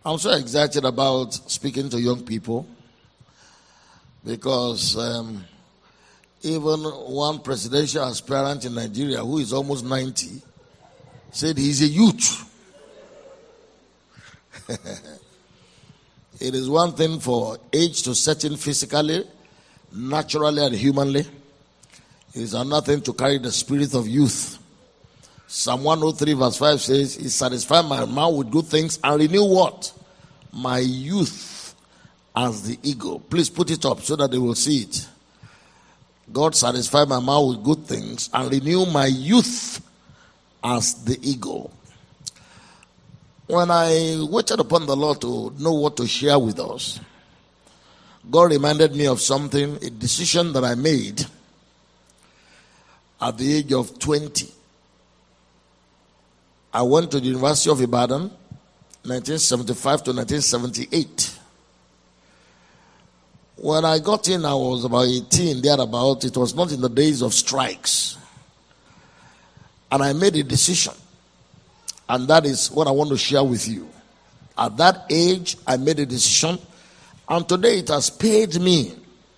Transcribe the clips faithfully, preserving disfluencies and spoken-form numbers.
I'm so excited about speaking to young people because um, even one presidential aspirant in Nigeria who is almost ninety said he's a youth. It is one thing for age to set in physically, naturally, and humanly. It is another thing to carry the spirit of youth. Psalm one oh three verse five says, He satisfied my mouth with good things and renew what? My youth as the eagle. Please put it up so that they will see it. God satisfied my mouth with good things and renew my youth as the eagle. When I waited upon the Lord to know what to share with us, God reminded me of something, a decision that I made at the age of twenty. I went to the University of Ibadan, nineteen seventy-five to nineteen seventy-eight. When I got in, I was about eighteen, thereabout. It was not in the days of strikes. And I made a decision. And that is what I want to share with you. At that age, I made a decision. And today it has paid me.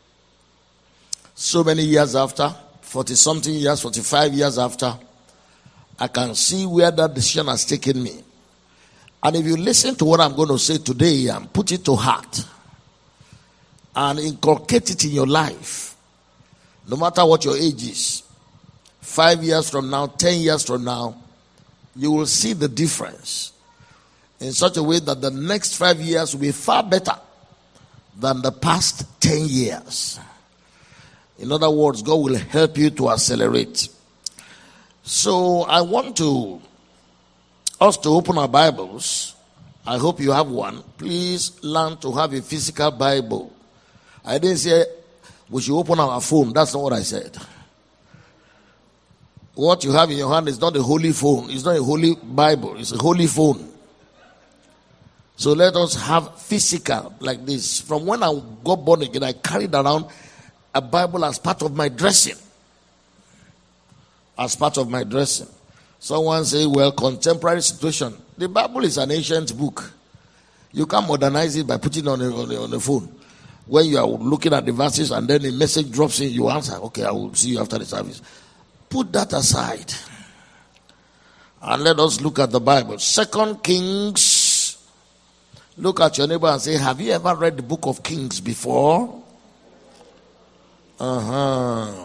So many years after, forty-something years, forty-five years after, I can see where that decision has taken me. And if you listen to what I'm going to say today and put it to heart and inculcate it in your life, no matter what your age is, five years from now, ten years from now, you will see the difference in such a way that the next five years will be far better than the past ten years. In other words, God will help you to accelerate. So I want to us to open our Bibles. I hope you have one. Please learn to have a physical Bible. I didn't say we should open our phone. That's not what I said. What you have in your hand is not a holy phone. It's not a holy Bible. It's a holy phone. So let us have physical like this. From when I got born again, I carried around a Bible as part of my dressing. As part of my dressing. Someone say, well, contemporary situation. The Bible is an ancient book. You can't modernize it by putting it on the, on the, on the phone. When you are looking at the verses and then a message drops in, you answer, okay, I will see you after the service. Put that aside. And let us look at the Bible. Second Kings. Look at your neighbor and say, have you ever read the book of Kings before? Uh-huh.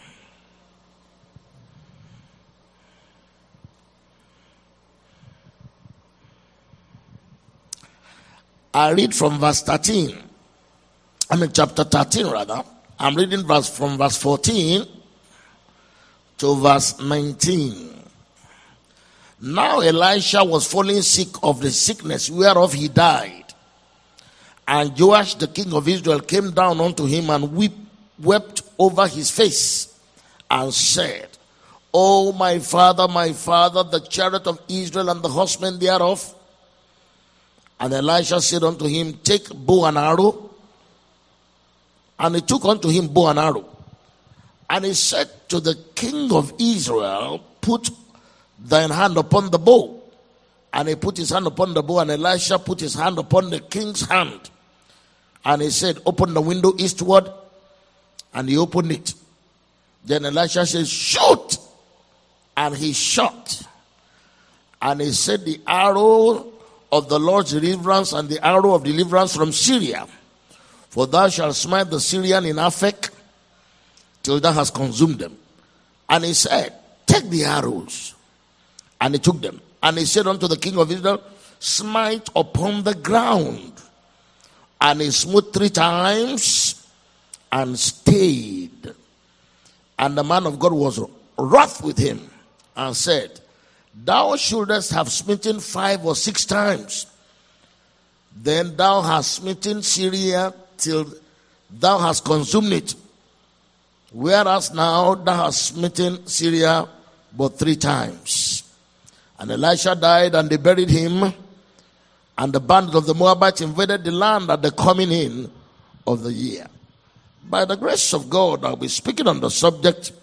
I read from verse thirteen. I mean chapter thirteen rather. I'm reading verse from verse fourteen to verse nineteen. Now Elisha was falling sick of the sickness whereof he died. And Joash the king of Israel came down unto him and weep, wept over his face and said, O my father, my father, the chariot of Israel and the horsemen thereof. And Elisha said unto him, take bow and arrow. And he took unto him bow and arrow. And he said to the king of Israel, put thine hand upon the bow. And he put his hand upon the bow, and Elisha put his hand upon the king's hand. And he said, open the window eastward. And he opened it. Then Elisha said, shoot. And he shot. And he said, the arrow of the Lord's deliverance and the arrow of deliverance from Syria. For thou shalt smite the Syrian in Aphek till thou hast consumed them. And he said, take the arrows. And he took them. And he said unto the king of Israel, smite upon the ground. And he smote three times and stayed. And the man of God was wroth with him and said, thou shouldest have smitten five or six times. Then thou hast smitten Syria till thou hast consumed it. Whereas now thou hast smitten Syria but three times. And Elisha died, and they buried him. And the band of the Moabites invaded the land at the coming in of the year. By the grace of God, I'll be speaking on the subject,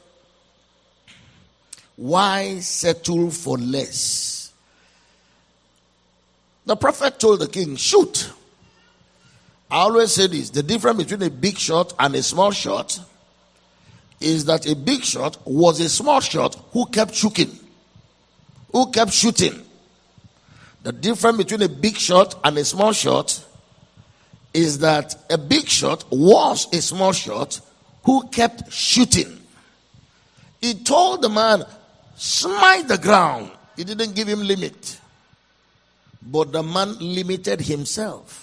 why settle for less? The prophet told the king, shoot. I always say this, the difference between a big shot and a small shot is that a big shot was a small shot who kept shooting. Who kept shooting. The difference between a big shot and a small shot is that a big shot was a small shot who kept shooting. He told the man, smite the ground. He didn't give him limit. But the man limited himself.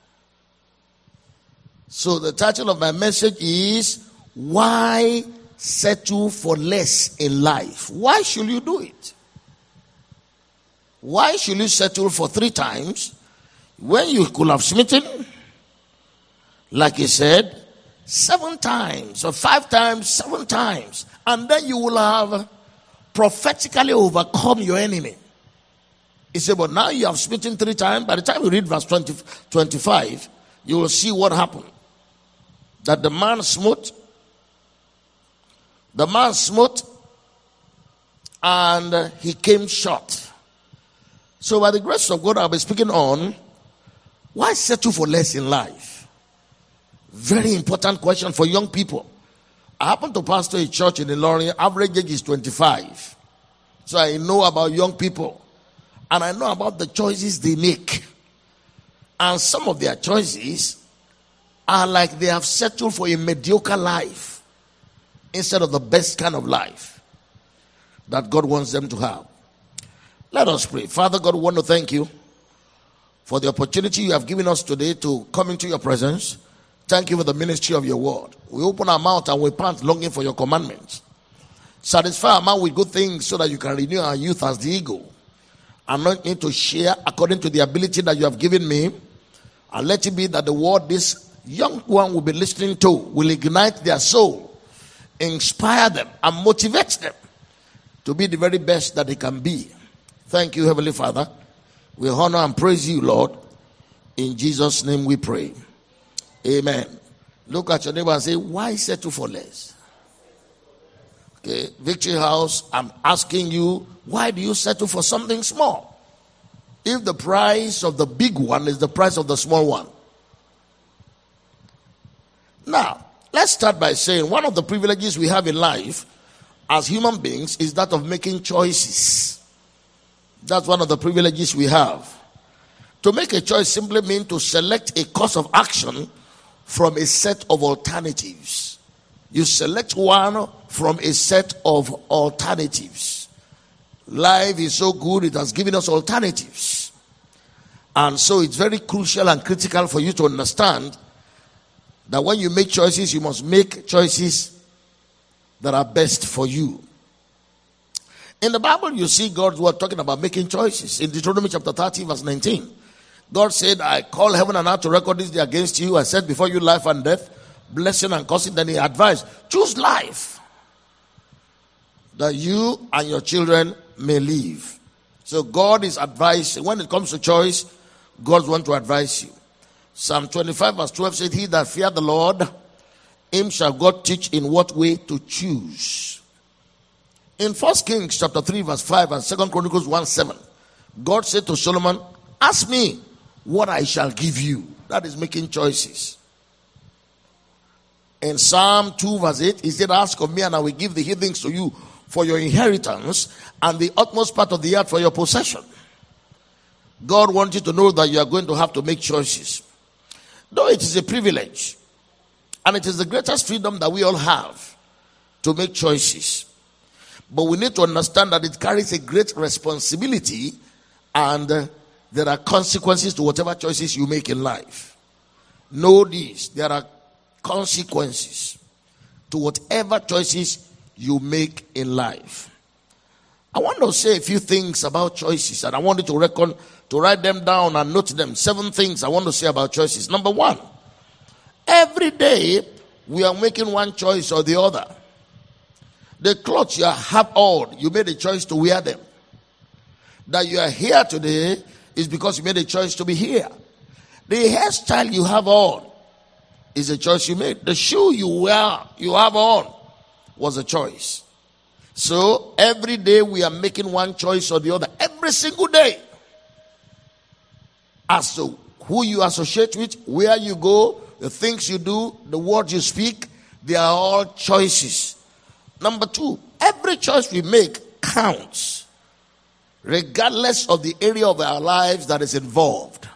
So the title of my message is, why settle for less in life? Why should you do it? Why should you settle for three times when you could have smitten, like he said, seven times or five times, seven times, and then you will have prophetically overcome your enemy. He said, but now you have smitten three times. By the time you read verse twenty, twenty-five, you will see what happened. That the man smote, the man smote, and he came short. So by the grace of God, I'll be speaking on, why settle for less in life? Very important question for young people. I happen to pastor a church in Ilorin. Average age is twenty-five. So I know about young people. And I know about the choices they make. And some of their choices are like they have settled for a mediocre life instead of the best kind of life that God wants them to have. Let us pray. Father God, we want to thank you for the opportunity you have given us today to come into your presence. Thank you for the ministry of your word. We open our mouth and we pant longing for your commandments. Satisfy our mouth with good things so that you can renew our youth as the eagle. Anoint me to share according to the ability that you have given me. And let it be that the word this young one will be listening to will ignite their soul, inspire them, and motivate them to be the very best that they can be. Thank you, Heavenly Father. We honor and praise you, Lord. In Jesus' name we pray. Amen. Look at your neighbor and say, why settle for less? Okay, Victory House, I'm asking you, why do you settle for something small? If the price of the big one is the price of the small one. Now, let's start by saying one of the privileges we have in life as human beings is that of making choices. That's one of the privileges we have. To make a choice simply means to select a course of action from a set of alternatives. You select one from a set of alternatives. Life is so good, it has given us alternatives. And so it's very crucial and critical for you to understand that when you make choices, you must make choices that are best for you. In the Bible, you see God's word talking about making choices. In Deuteronomy chapter thirty, verse nineteen, God said, I call heaven and earth to record this day against you. I set before you life and death, blessing and cursing. Then he advised, choose life, that you and your children may live. So God is advising. When it comes to choice, God wants to advise you. Psalm twenty-five verse twelve said, he that fear the Lord, him shall God teach in what way to choose. In First Kings chapter three verse five and Second Chronicles one seven, God said to Solomon, ask me what I shall give you. That is making choices. In Psalm two verse eight, he said, ask of me and I will give the heathens to you for your inheritance and the utmost part of the earth for your possession. God wants you to know that you are going to have to make choices. Though it is a privilege and it is the greatest freedom that we all have to make choices. But we need to understand that it carries a great responsibility and uh, there are consequences to whatever choices you make in life. Know this, there are consequences to whatever choices you make in life. I want to say a few things about choices and I want you to reckon, to write them down and note them. Seven things I want to say about choices. Number one, every day we are making one choice or the other. The clothes you have on, you made a choice to wear them. That you are here today is because you made a choice to be here. The hairstyle you have on is a choice you made. The shoe you wear, you have on was a choice. So every day we are making one choice or the other. Every single day. as to who you associate with, where you go, the things you do, the words you speak, they are all choices. Number two, every choice we make counts, regardless of the area of our lives that is involved.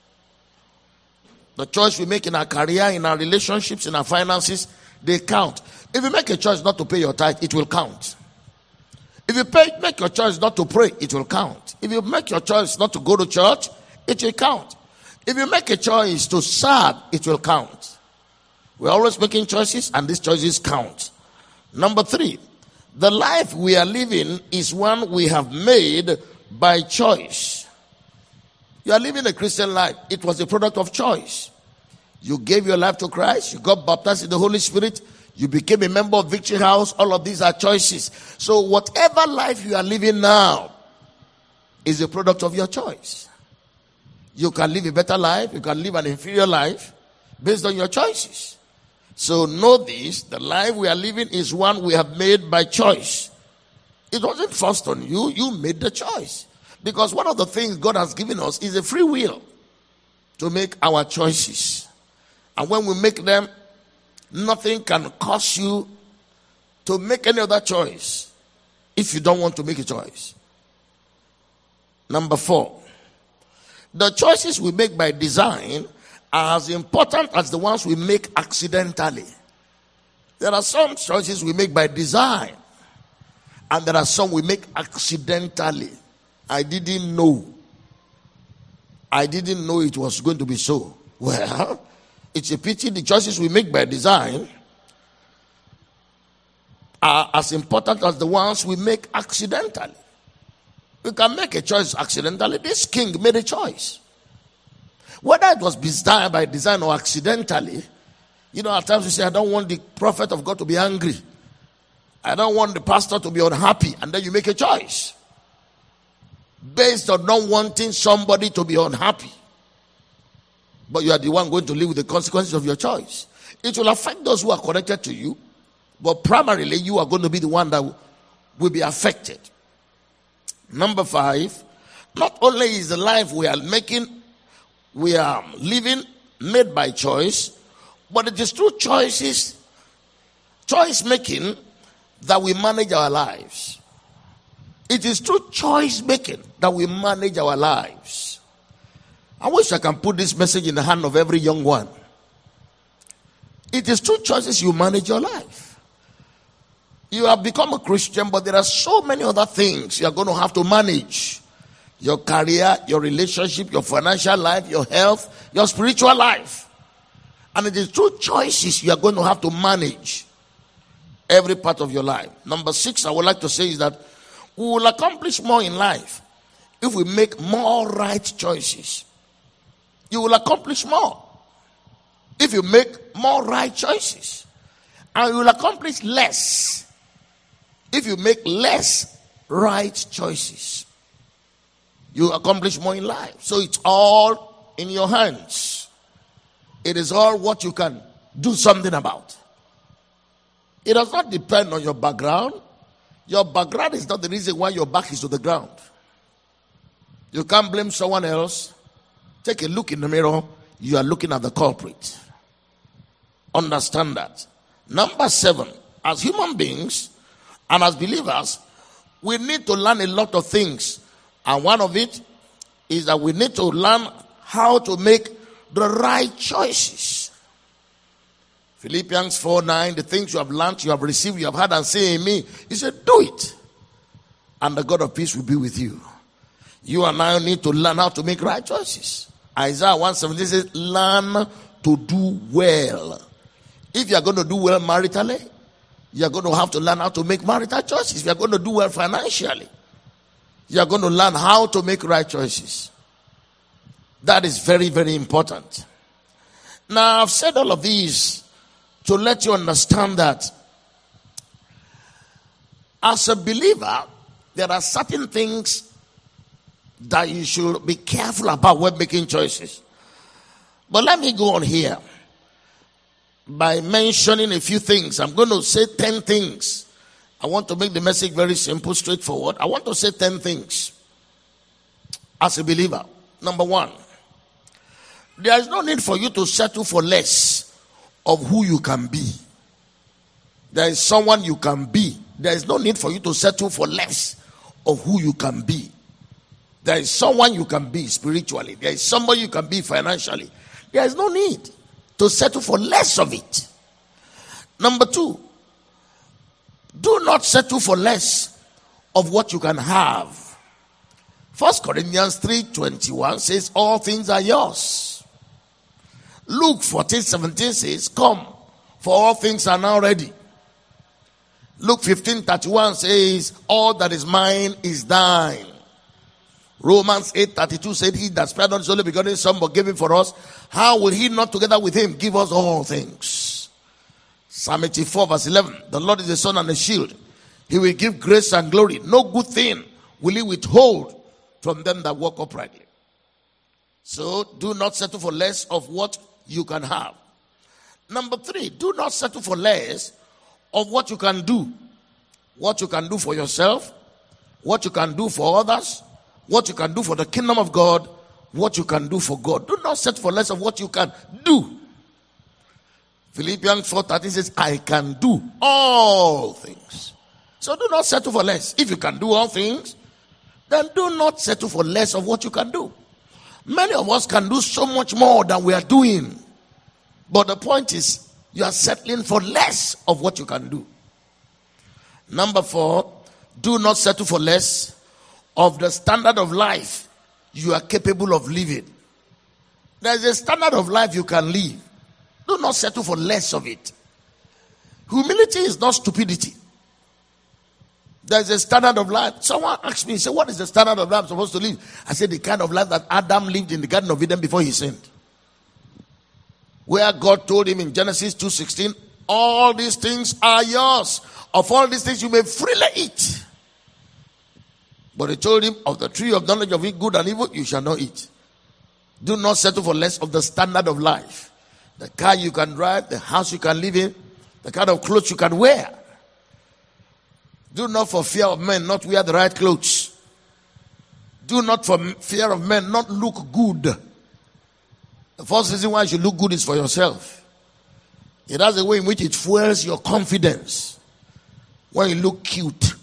The choice we make in our career, in our relationships, in our finances, they count. If you make a choice not to pay your tithe, it will count. If you pay, make your choice not to pray, it will count. If you make your choice not to go to church, it will count. If you make a choice to serve, it will count. We're always making choices, and these choices count. Number three, the life we are living is one we have made by choice. You are living a Christian life. It was a product of choice. You gave your life to Christ. You got baptized in the Holy Spirit. You became a member of Victory House. All of these are choices. So whatever life you are living now is a product of your choice. You can live a better life. You can live an inferior life based on your choices. So know this, the life we are living is one we have made by choice. It wasn't forced on you. You made the choice. Because one of the things God has given us is a free will to make our choices. And when we make them, nothing can cause you to make any other choice if you don't want to make a choice. Number four, the choices we make by design are as important as the ones we make accidentally. There are some choices we make by design, and there are some we make accidentally. I didn't know. I didn't know it was going to be so. Well, it's a pity the choices we make by design are as important as the ones we make accidentally. We can make a choice accidentally. This king made a choice. Whether it was designed by design or accidentally, you know, at times we say, I don't want the prophet of God to be angry. I don't want the pastor to be unhappy. And then you make a choice based on not wanting somebody to be unhappy. But you are the one going to live with the consequences of your choice. It will affect those who are connected to you, but primarily you are going to be the one that will be affected. Number five, not only is the life we are making, we are living, made by choice, but it is through choices, choice making, that we manage our lives. It is through choice making that we manage our lives. I wish I can put this message in the hand of every young one. It is through choices you manage your life. You have become a Christian, but there are so many other things you are going to have to manage. Your career, your relationship, your financial life, your health, your spiritual life. And it is through choices you are going to have to manage every part of your life. Number six, I would like to say is that we will accomplish more in life if we make more right choices. You will accomplish more if you make more right choices. And you will accomplish less if you make less right choices. You accomplish more in life. So it's all in your hands. It is all what you can do something about. It does not depend on your background. Your background is not the reason why your back is to the ground. You can't blame someone else. Take a look in the mirror. You are looking at the culprit. Understand that. Number seven, as human beings and as believers, we need to learn a lot of things. And one of it is that we need to learn how to make the right choices. Philippians four nine, the things you have learned, you have received, you have heard and say in me. He said, do it. And the God of peace will be with you. You and I need to learn how to make right choices. Isaiah one seventeen says, learn to do well. If you are going to do well maritally, you are going to have to learn how to make marital choices. If you are going to do well financially, you are going to learn how to make right choices. That is very, very important. Now, I've said all of these to let you understand that as a believer, there are certain things that you should be careful about when making choices. But let me go on here by mentioning a few things. I'm going to say ten things. I want to make the message very simple, straightforward. I want to say ten things as a believer. Number one, There is no need for you to settle for less of who you can be. There is someone you can be. There is no need for you to settle for less of who you can be. There is someone you can be spiritually. There is somebody you can be financially. There is no need to settle for less of it. Number two, do not settle for less of what you can have. First Corinthians three twenty-one says, all things are yours. Luke fourteen seventeen says, come, for all things are now ready. Luke fifteen thirty-one says, all that is mine is thine. Romans eight thirty-two said, he that spared not his only begotten son but gave him for us, how will he not together with him give us all things? Psalm eighty-four verse eleven, the Lord is a sun and a shield. He will give grace and glory. No good thing will he withhold from them that walk uprightly. So do not settle for less of what you can have. Number three, do not settle for less of what you can do. What you can do for yourself, what you can do for others, what you can do for the kingdom of God, what you can do for God. Do not settle for less of what you can do. Philippians four thirteen says, I can do all things. So do not settle for less. If you can do all things, then do not settle for less of what you can do. Many of us can do so much more than we are doing. But the point is, you are settling for less of what you can do. Number four, do not settle for less of the standard of life you are capable of living. There is a standard of life you can live. Do not settle for less of it. Humility is not stupidity. There is a standard of life. Someone asked me, say, what is the standard of life I'm supposed to live? I said, the kind of life that Adam lived in the Garden of Eden before he sinned. Where God told him in Genesis two sixteen, all these things are yours. Of all these things you may freely eat. But he told him, of the tree of knowledge of good and evil, you shall not eat. Do not settle for less of the standard of life. The car you can drive, the house you can live in, the kind of clothes you can wear. Do not for fear of men not wear the right clothes. Do not for fear of men not look good. The first reason why you should look good is for yourself. It has a way in which it fuels your confidence. When you look cute.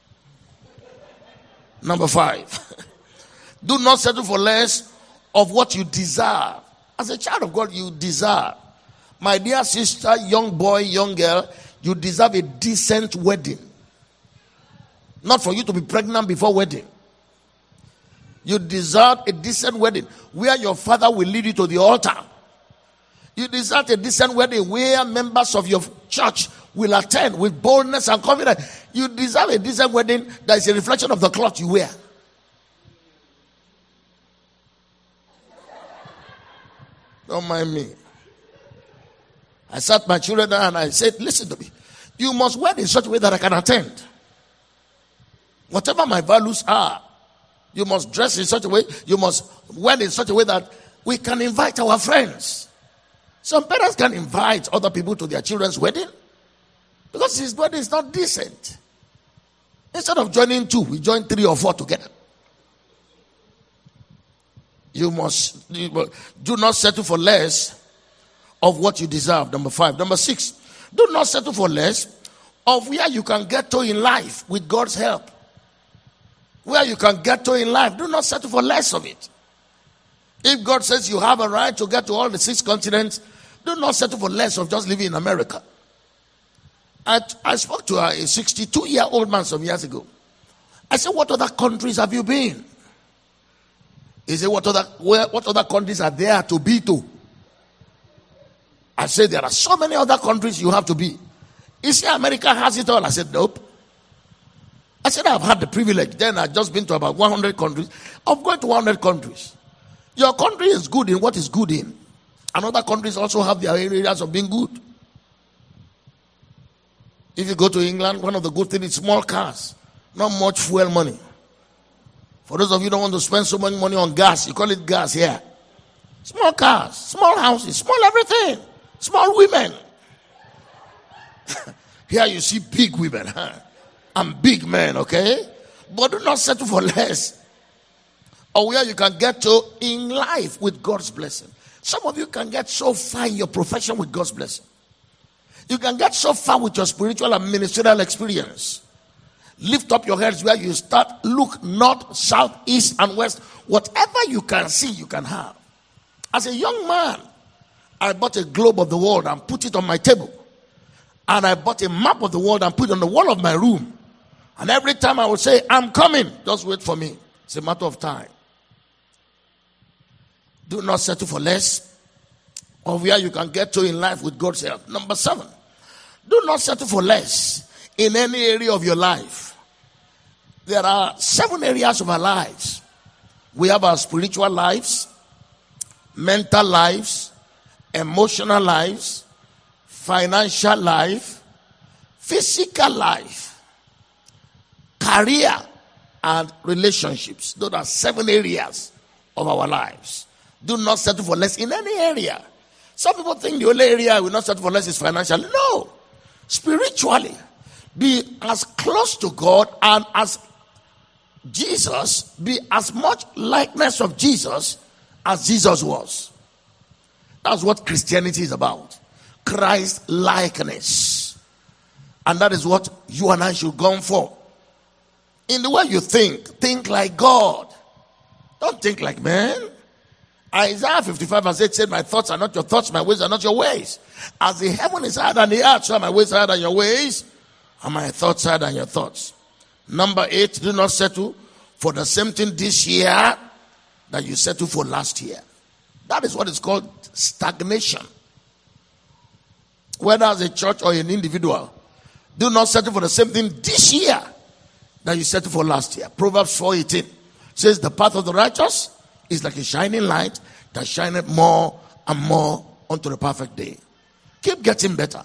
Number five. Do not settle for less of what you desire. As a child of God, you desire. My dear sister, young boy, young girl, you deserve a decent wedding. Not for you to be pregnant before wedding. You deserve a decent wedding where your father will lead you to the altar. You deserve a decent wedding where members of your church will attend with boldness and confidence. You deserve a decent wedding that is a reflection of the cloth you wear. Don't mind me. I sat my children down and I said, listen to me. You must wear in such a way that I can attend. Whatever my values are, you must dress in such a way, you must wear in such a way that we can invite our friends. Some parents can invite other people to their children's wedding because his wedding is not decent. Instead of joining two, we join three or four together. You must, you must do not settle for less of what you deserve. Number five. Number six, do not settle for less of where you can get to in life with God's help. Where you can get to in life, do not settle for less of it. If God says you have a right to get to all the six continents, do not settle for less of just living in America. I, I spoke to a sixty-two-year-old man some years ago. I said, what other countries have you been? He said, what other, where, what other countries are there to be to? I said, there are so many other countries you have to be. He said, America has it all. I said, nope. I said, I've had the privilege. Then I've just been to about one hundred countries. I've gone to one hundred countries. Your country is good in what is good in. And other countries also have their areas of being good. If you go to England, one of the good things is small cars. Not much fuel money. For those of you who don't want to spend so much money on gas, you call it gas here. Small cars, small houses, small everything. Small women. Here you see big women, huh? And big men, okay? But do not settle for less. Or where you can get to in life with God's blessing. Some of you can get so far in your profession with God's blessing. You can get so far with your spiritual and ministerial experience. Lift up your heads where you start. Look north, south, east, and west. Whatever you can see, you can have. As a young man, I bought a globe of the world and put it on my table. And I bought a map of the world and put it on the wall of my room. And every time I would say, I'm coming, just wait for me. It's a matter of time. Do not settle for less of where you can get to in life with God's help. Number seven, do not settle for less in any area of your life. There are seven areas of our lives. We have our spiritual lives, mental lives, emotional lives, financial life, physical life, career, and relationships. Those are seven areas of our lives. Do not settle for less in any area. Some people think the only area I will not settle for less is financial. No. Spiritually, be as close to God and as Jesus, be as much likeness of Jesus as Jesus was. That's what Christianity is about. Christ likeness. And that is what you and I should go for. In the way you think, think like God. Don't think like man. Isaiah fifty-five verse eight said, my thoughts are not your thoughts, my ways are not your ways. As the heaven is higher than the earth, so are my ways higher than your ways, and my thoughts higher than your thoughts. Number eight, do not settle for the same thing this year that you settled for last year. That is what is called stagnation. Whether as a church or an individual, do not settle for the same thing this year that you settled for last year. Proverbs four eighteen says, the path of the righteous is like a shining light that shineth more and more unto the perfect day. Keep getting better.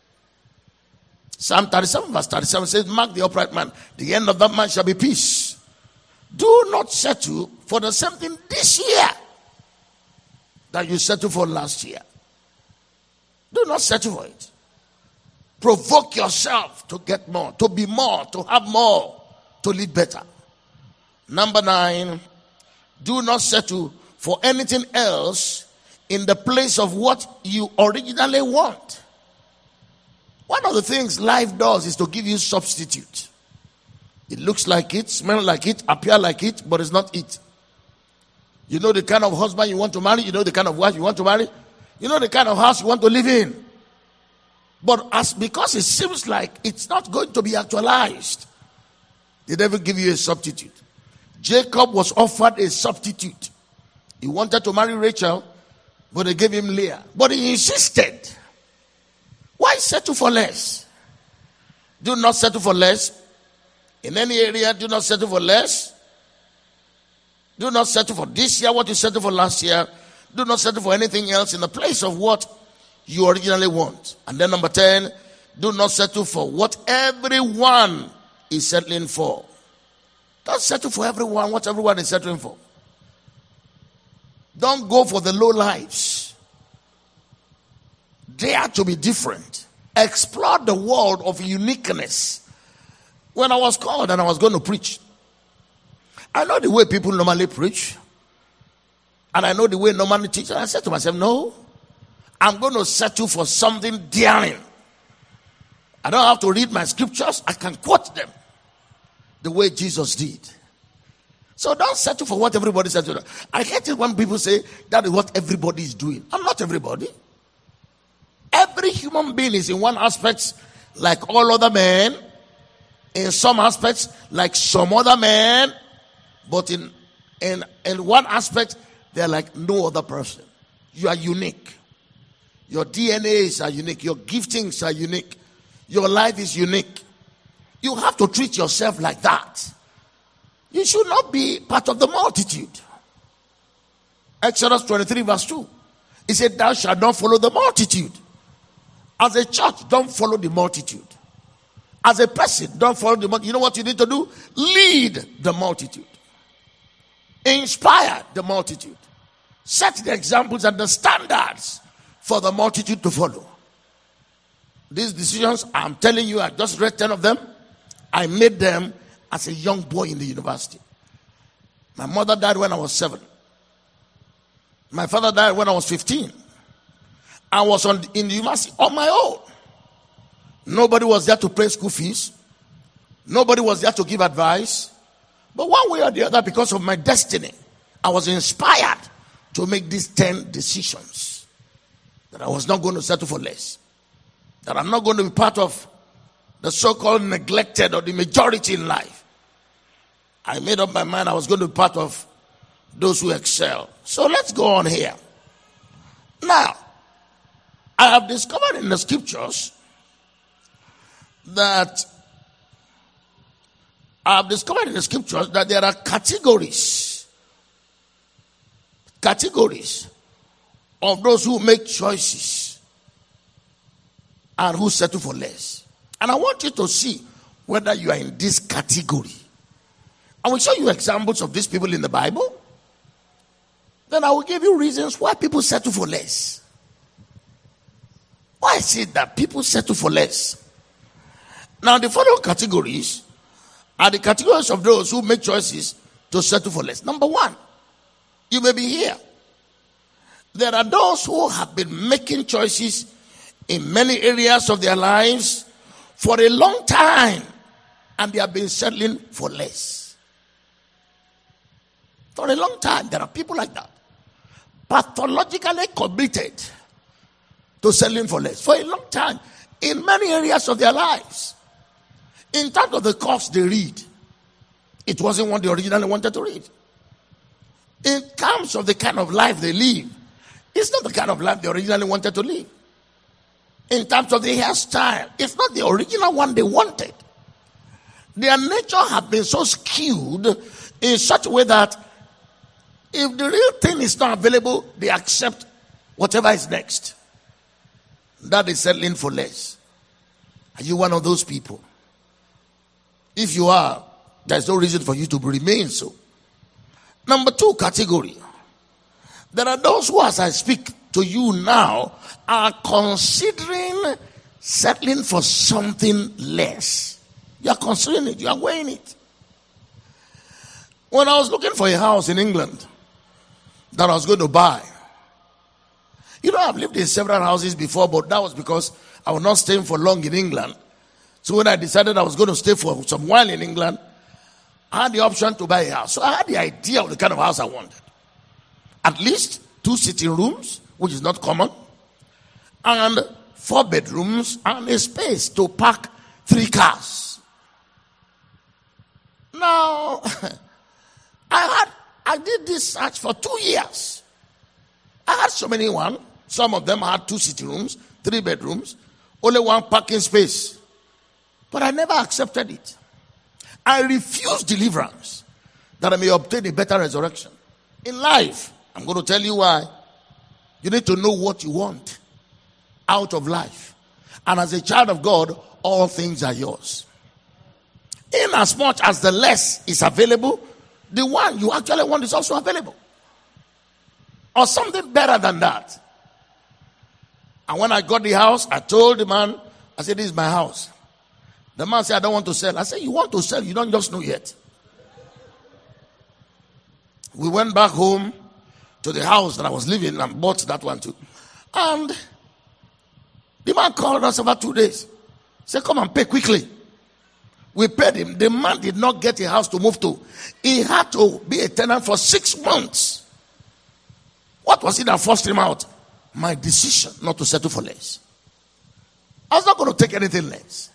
Psalm thirty-seven verse thirty-seven says, mark the upright man, the end of that man shall be peace. Do not settle for the same thing this year that you settled for last year. Do not settle for it. Provoke yourself to get more, to be more, to have more, to live better. Number nine, do not settle for anything else in the place of what you originally want. One of the things life does is to give you substitute. It looks like it, smells like it, appears like it, but it's not it. You know the kind of husband you want to marry, you know the kind of wife you want to marry, you know the kind of house you want to live in. But as because it seems like it's not going to be actualized, they never give you a substitute. Jacob was offered a substitute. He wanted to marry Rachel, but they gave him Leah. But he insisted. Why settle for less? Do not settle for less. In any area, do not settle for less. Do not settle for this year what you settled for last year. Do not settle for anything else in the place of what you originally want. And then number ten, do not settle for what everyone is settling for. Don't settle for everyone, what everyone is settling for. Don't go for the low lives. Dare to be different. Explore the world of uniqueness. When I was called and I was going to preach, I know the way people normally preach, and I know the way normally teach. And I said to myself, no, I'm going to settle for something daring. I don't have to read my scriptures. I can quote them the way Jesus did. So don't settle for what everybody says. I hate it when people say that is what everybody is doing. I'm not everybody. Every human being is in one aspect like all other men, in some aspects like some other men, but in, in, in one aspect, they're like no other person. You are unique. Your D N As are unique. Your giftings are unique. Your life is unique. You have to treat yourself like that. You should not be part of the multitude. Exodus twenty-three verse two. It said, thou shalt not follow the multitude. As a church, don't follow the multitude. As a person, don't follow the multitude. You know what you need to do? Lead the multitude. Inspire the multitude. Set the examples and the standards for the multitude to follow. These decisions, I'm telling you, I just read ten of them. I made them as a young boy in the university. My mother died when I was seven. My father died when I was fifteen. I was on, in the university on my own. Nobody was there to pay school fees. Nobody was there to give advice. But one way or the other, because of my destiny, I was inspired to make these ten decisions. That I was not going to settle for less. That I'm not going to be part of the so-called neglected or the majority in life. I made up my mind I was going to be part of those who excel. So let's go on here. Now, I have discovered in the scriptures that I have discovered in the scriptures that there are categories, categories of those who make choices and who settle for less. And I want you to see whether you are in this category. I will show you examples of these people in the Bible. Then I will give you reasons why people settle for less. Why is it that people settle for less? Now, the following categories are the categories of those who make choices to settle for less. Number one, you may be here. There are those who have been making choices in many areas of their lives for a long time, and they have been settling for less. For a long time, there are people like that, pathologically committed to settling for less. For a long time, in many areas of their lives. In terms of the course they read, it wasn't what they originally wanted to read. In terms of the kind of life they live, it's not the kind of life they originally wanted to live. In terms of the hairstyle, it's not the original one they wanted. Their nature has been so skewed in such a way that if the real thing is not available, they accept whatever is next. That is settling for less. Are you one of those people? If you are, there's no reason for you to remain so. Number two category. There are those who, as I speak to you now, are considering settling for something less. You are considering it. You are weighing it. When I was looking for a house in England that I was going to buy, you know, I've lived in several houses before, but that was because I was not staying for long in England. So when I decided I was going to stay for some while in England, I had the option to buy a house. So I had the idea of the kind of house I wanted. At least two sitting rooms, which is not common, and four bedrooms, and a space to park three cars. Now, I had I did this search for two years. I had so many one. Some of them had two sitting rooms, three bedrooms, only one parking space. But I never accepted it. I refused deliverance that I may obtain a better resurrection. In life, I'm going to tell you why. You need to know what you want out of life. And as a child of God, all things are yours. In as much as the less is available, the one you actually want is also available. Or something better than that. And when I got the house, I told the man, I said, this is my house. The man said, I don't want to sell. I said, you want to sell, you don't just know yet. We went back home to the house that I was living in and bought that one too. And the man called us about two days. He said, come and pay quickly. We paid him. The man did not get a house to move to. He had to be a tenant for six months. What was it that forced him out? My decision not to settle for less. I was not going to take anything less.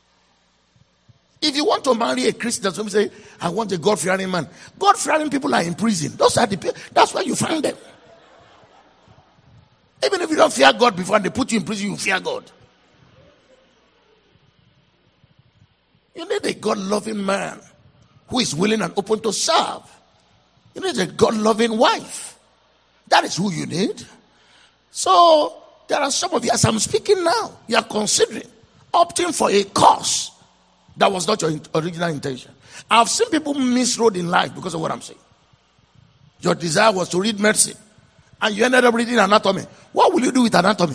If you want to marry a Christian, some say, I want a God-fearing man. God-fearing people are in prison. Those are the people. That's where you find them. Even if you don't fear God before they put you in prison, you fear God. You need a God-loving man who is willing and open to serve. You need a God-loving wife. That is who you need. So, there are some of you, as I'm speaking now, you are considering opting for a course that was not your original intention. I've seen people miss road in life because of what I'm saying. Your desire was to read medicine, and you ended up reading anatomy. What will you do with anatomy?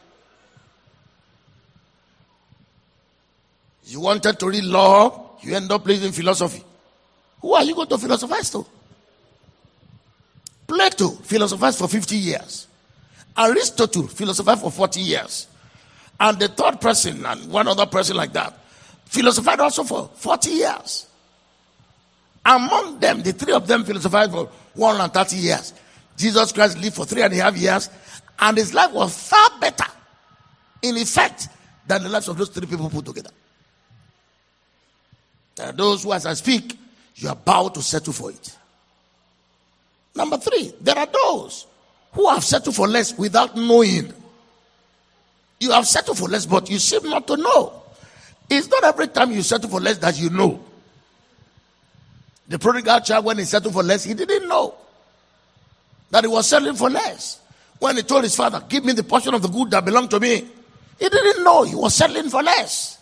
You wanted to read law, you end up reading philosophy. Who are you going to philosophize to? Plato philosophized for fifty years. Aristotle philosophized for forty years. And the third person, and one other person like that, philosophized also for forty years. Among them, the three of them philosophized for one hundred thirty years. Jesus Christ lived for three and a half years, and his life was far better, in effect, than the lives of those three people put together. There are those who, as I speak, you are bound to settle for it. Number three, there are those who have settled for less without knowing. You have settled for less, but you seem not to know. It's not every time you settle for less that you know. The prodigal child, when he settled for less, he didn't know that he was settling for less. When he told his father, give me the portion of the good that belonged to me, he didn't know he was settling for less.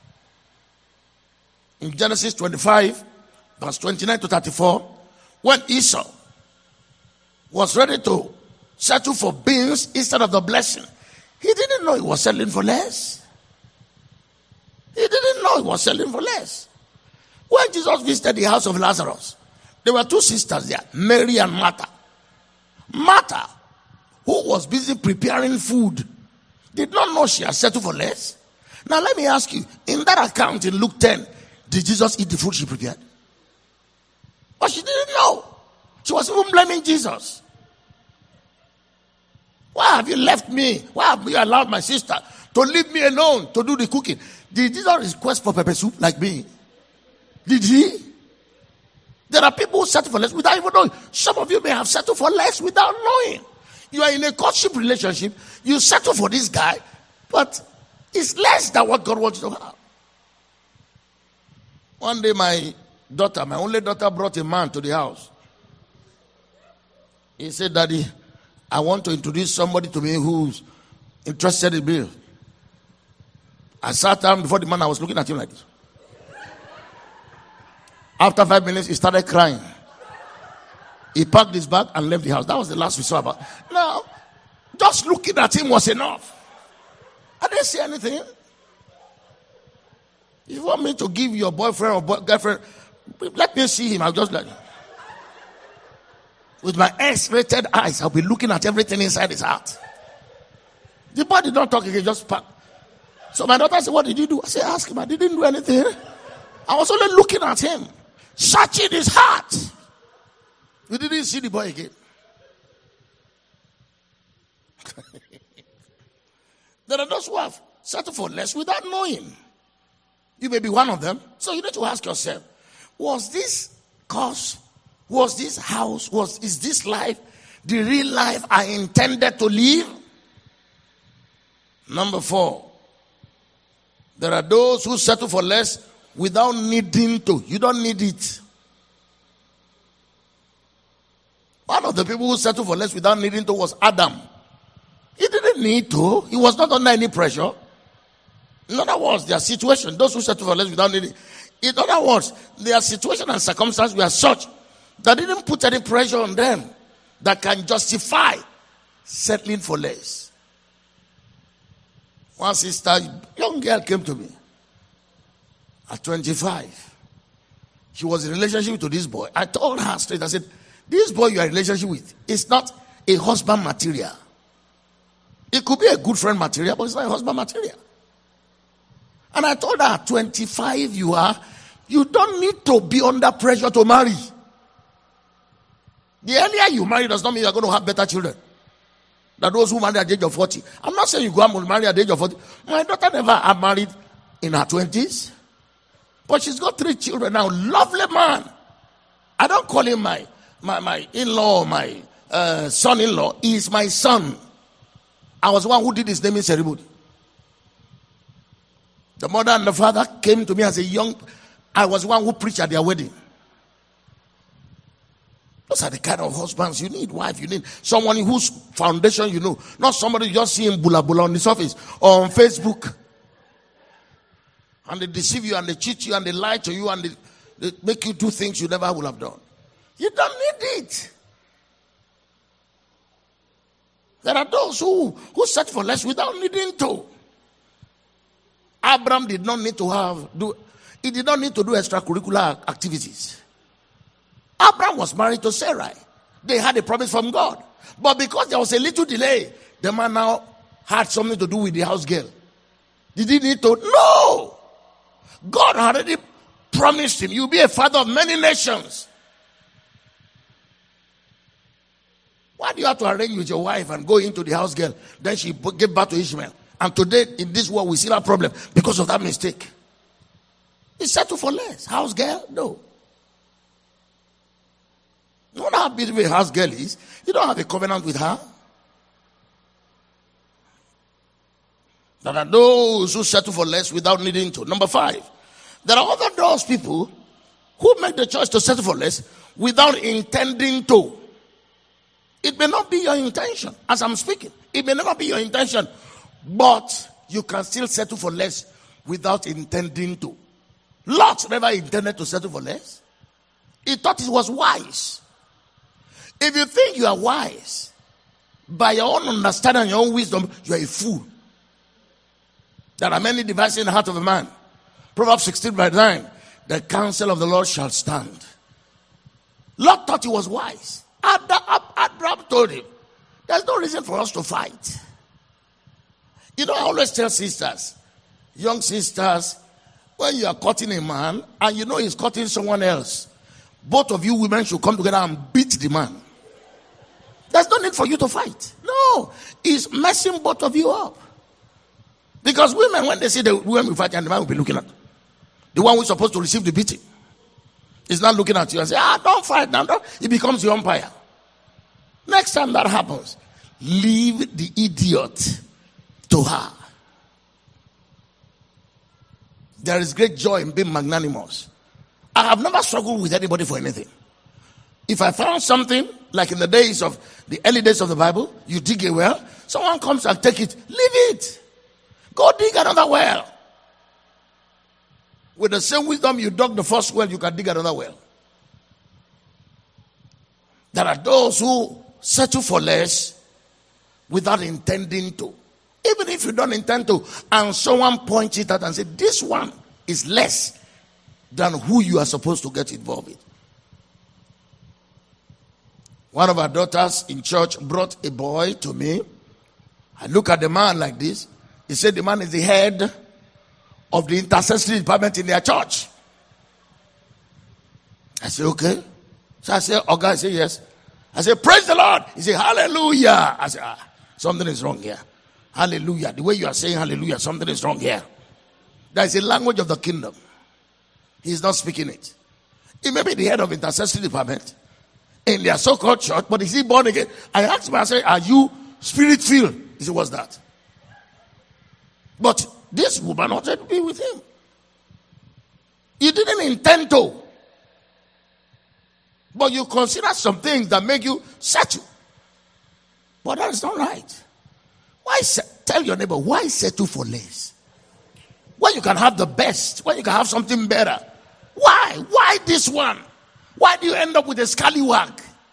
In Genesis twenty-five, verse twenty-nine to thirty-four, when Esau was ready to settle for beans instead of the blessing, he didn't know he was settling for less. He didn't know he was settling for less. When Jesus visited the house of Lazarus, there were two sisters there, Mary and Martha. Martha, who was busy preparing food, did not know she had settled for less. Now let me ask you, in that account in Luke ten, did Jesus eat the food she prepared? But she didn't know. She was even blaming Jesus. Why have you left me? Why have you allowed my sister to leave me alone to do the cooking? Did Jesus request for pepper soup like me? Did he? There are people who settle for less without even knowing. Some of you may have settled for less without knowing. You are in a courtship relationship. You settle for this guy, but it's less than what God wants you to have. One day my daughter, my only daughter, brought a man to the house. He said, Daddy, I want to introduce somebody to me who's interested in me. I sat down before the man. I was looking at him like this. After five minutes, he started crying. He packed his bag and left the house. That was the last we saw about. Now, just looking at him was enough. I didn't say anything. If you want me to give your boyfriend or boy, girlfriend, let me see him. I'll just let him. With my X-rated eyes, I'll be looking at everything inside his heart. The boy did not talk again, just packed. So my daughter said, what did you do? I said, ask him. I didn't do anything. I was only looking at him, searching his heart. We didn't see the boy again. There are those who have settled for less without knowing. You may be one of them. So you need to ask yourself, was this cause, was this house, was is this life the real life I intended to live? Number four, there are those who settle for less without needing to. You don't need it. One of the people who settled for less without needing to was Adam. He didn't need to. He was not under any pressure. In other words, their situation, those who settle for less without needing. In other words, their situation and circumstances were such that didn't put any pressure on them that can justify settling for less. One sister, young girl, came to me at twenty-five. She was in a relationship with this boy. I told her straight, I said, this boy you are in a relationship with is not a husband material. It could be a good friend material, but it's not a husband material. And I told her, at twenty-five you are, you don't need to be under pressure to marry. The earlier you marry does not mean you're going to have better children than those who marry at the age of forty. I'm not saying you go and marry at the age of forty. My daughter never had married in her twenties. But she's got three children now. Lovely man. I don't call him my, my, my in-law or my uh, son-in-law. He is my son. I was the one who did his naming ceremony. The mother and the father came to me as a young... I was the one who preached at their wedding. Those are the kind of husbands you need, wife you need. Someone whose foundation you know. Not somebody you just see him bula bula on the surface or on Facebook. And they deceive you and they cheat you and they lie to you and they, they make you do things you never would have done. You don't need it. There are those who, who search for less without needing to. Abraham did not need to have, do, he did not need to do extracurricular activities. Abraham was married to Sarai. They had a promise from God. But because there was a little delay, the man now had something to do with the house girl. Did he need to? No! God already promised him, you'll be a father of many nations. Why do you have to arrange with your wife and go into the house girl? Then she gave birth to Ishmael. And today, in this world, we still have problem because of that mistake. It's settled for less. House girl? No. You know how beautiful a house girl is? You don't have a covenant with her. There are those who settle for less without needing to. Number five, there are other those people who make the choice to settle for less without intending to. It may not be your intention, as I'm speaking. It may never be your intention, but you can still settle for less without intending to. Lot never intended to settle for less. He thought it was wise. If you think you are wise, by your own understanding and your own wisdom, you are a fool. There are many devices in the heart of a man. Proverbs sixteen by nine. The counsel of the Lord shall stand. Lot thought he was wise. Abraham told him, there's no reason for us to fight. You know, I always tell sisters, young sisters, when you are courting a man and you know he's courting someone else, both of you women should come together and beat the man. There's no need for you to fight. No, he's messing both of you up. Because women, when they see the women will fight, and the man will be looking at the one who's supposed to receive the beating. He's not looking at you and say, ah, don't fight now. Don't. He becomes the umpire. Next time that happens, leave the idiot to her. There is great joy in being magnanimous. I have never struggled with anybody for anything. If I found something, like in the days of the early days of the Bible, you dig a well, someone comes and take it, leave it. Go dig another well. With the same wisdom you dug the first well, you can dig another well. There are those who settle for less without intending to. Even if you don't intend to, and someone points it out and says, this one is less than who you are supposed to get involved with. One of our daughters in church brought a boy to me. I look at the man like this. He said the man is the head of the intercessory department in their church. I said, okay. So I said, oh God, I said, yes. I said, praise the Lord. He said, hallelujah. I said, ah, something is wrong here. Hallelujah. The way you are saying hallelujah, something is wrong here. There is a language of the kingdom. He is not speaking it. He may be the head of intercessory department in their so-called church, but is he born again? I asked him, I said, are you spirit-filled? He said, what's that? But this woman wanted to be with him. You didn't intend to. But you consider some things that make you settle. But that is not right. Why tell your neighbor, why settle for less? When you can have the best, when you can have something better. Why? Why this one? Why do you end up with a scallywag?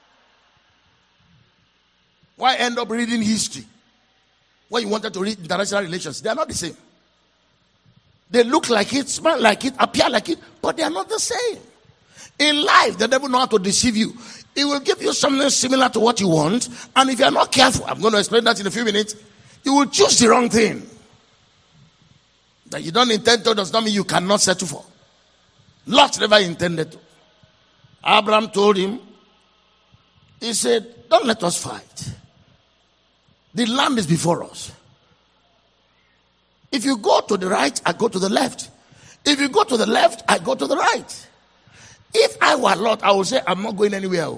Why end up reading history? When you wanted to read international relations, they are not the same. They look like it, smell like it, appear like it, but they are not the same. In life, the devil knows how to deceive you. He will give you something similar to what you want, and if you are not careful, I'm going to explain that in a few minutes, you will choose the wrong thing. That you don't intend to does not mean you cannot settle for. Lot never intended to. Abraham told him, he said, don't let us fight. The land is before us. If you go to the right, I go to the left. If you go to the left, I go to the right. If I were Lot, I would say, I'm not going anywhere.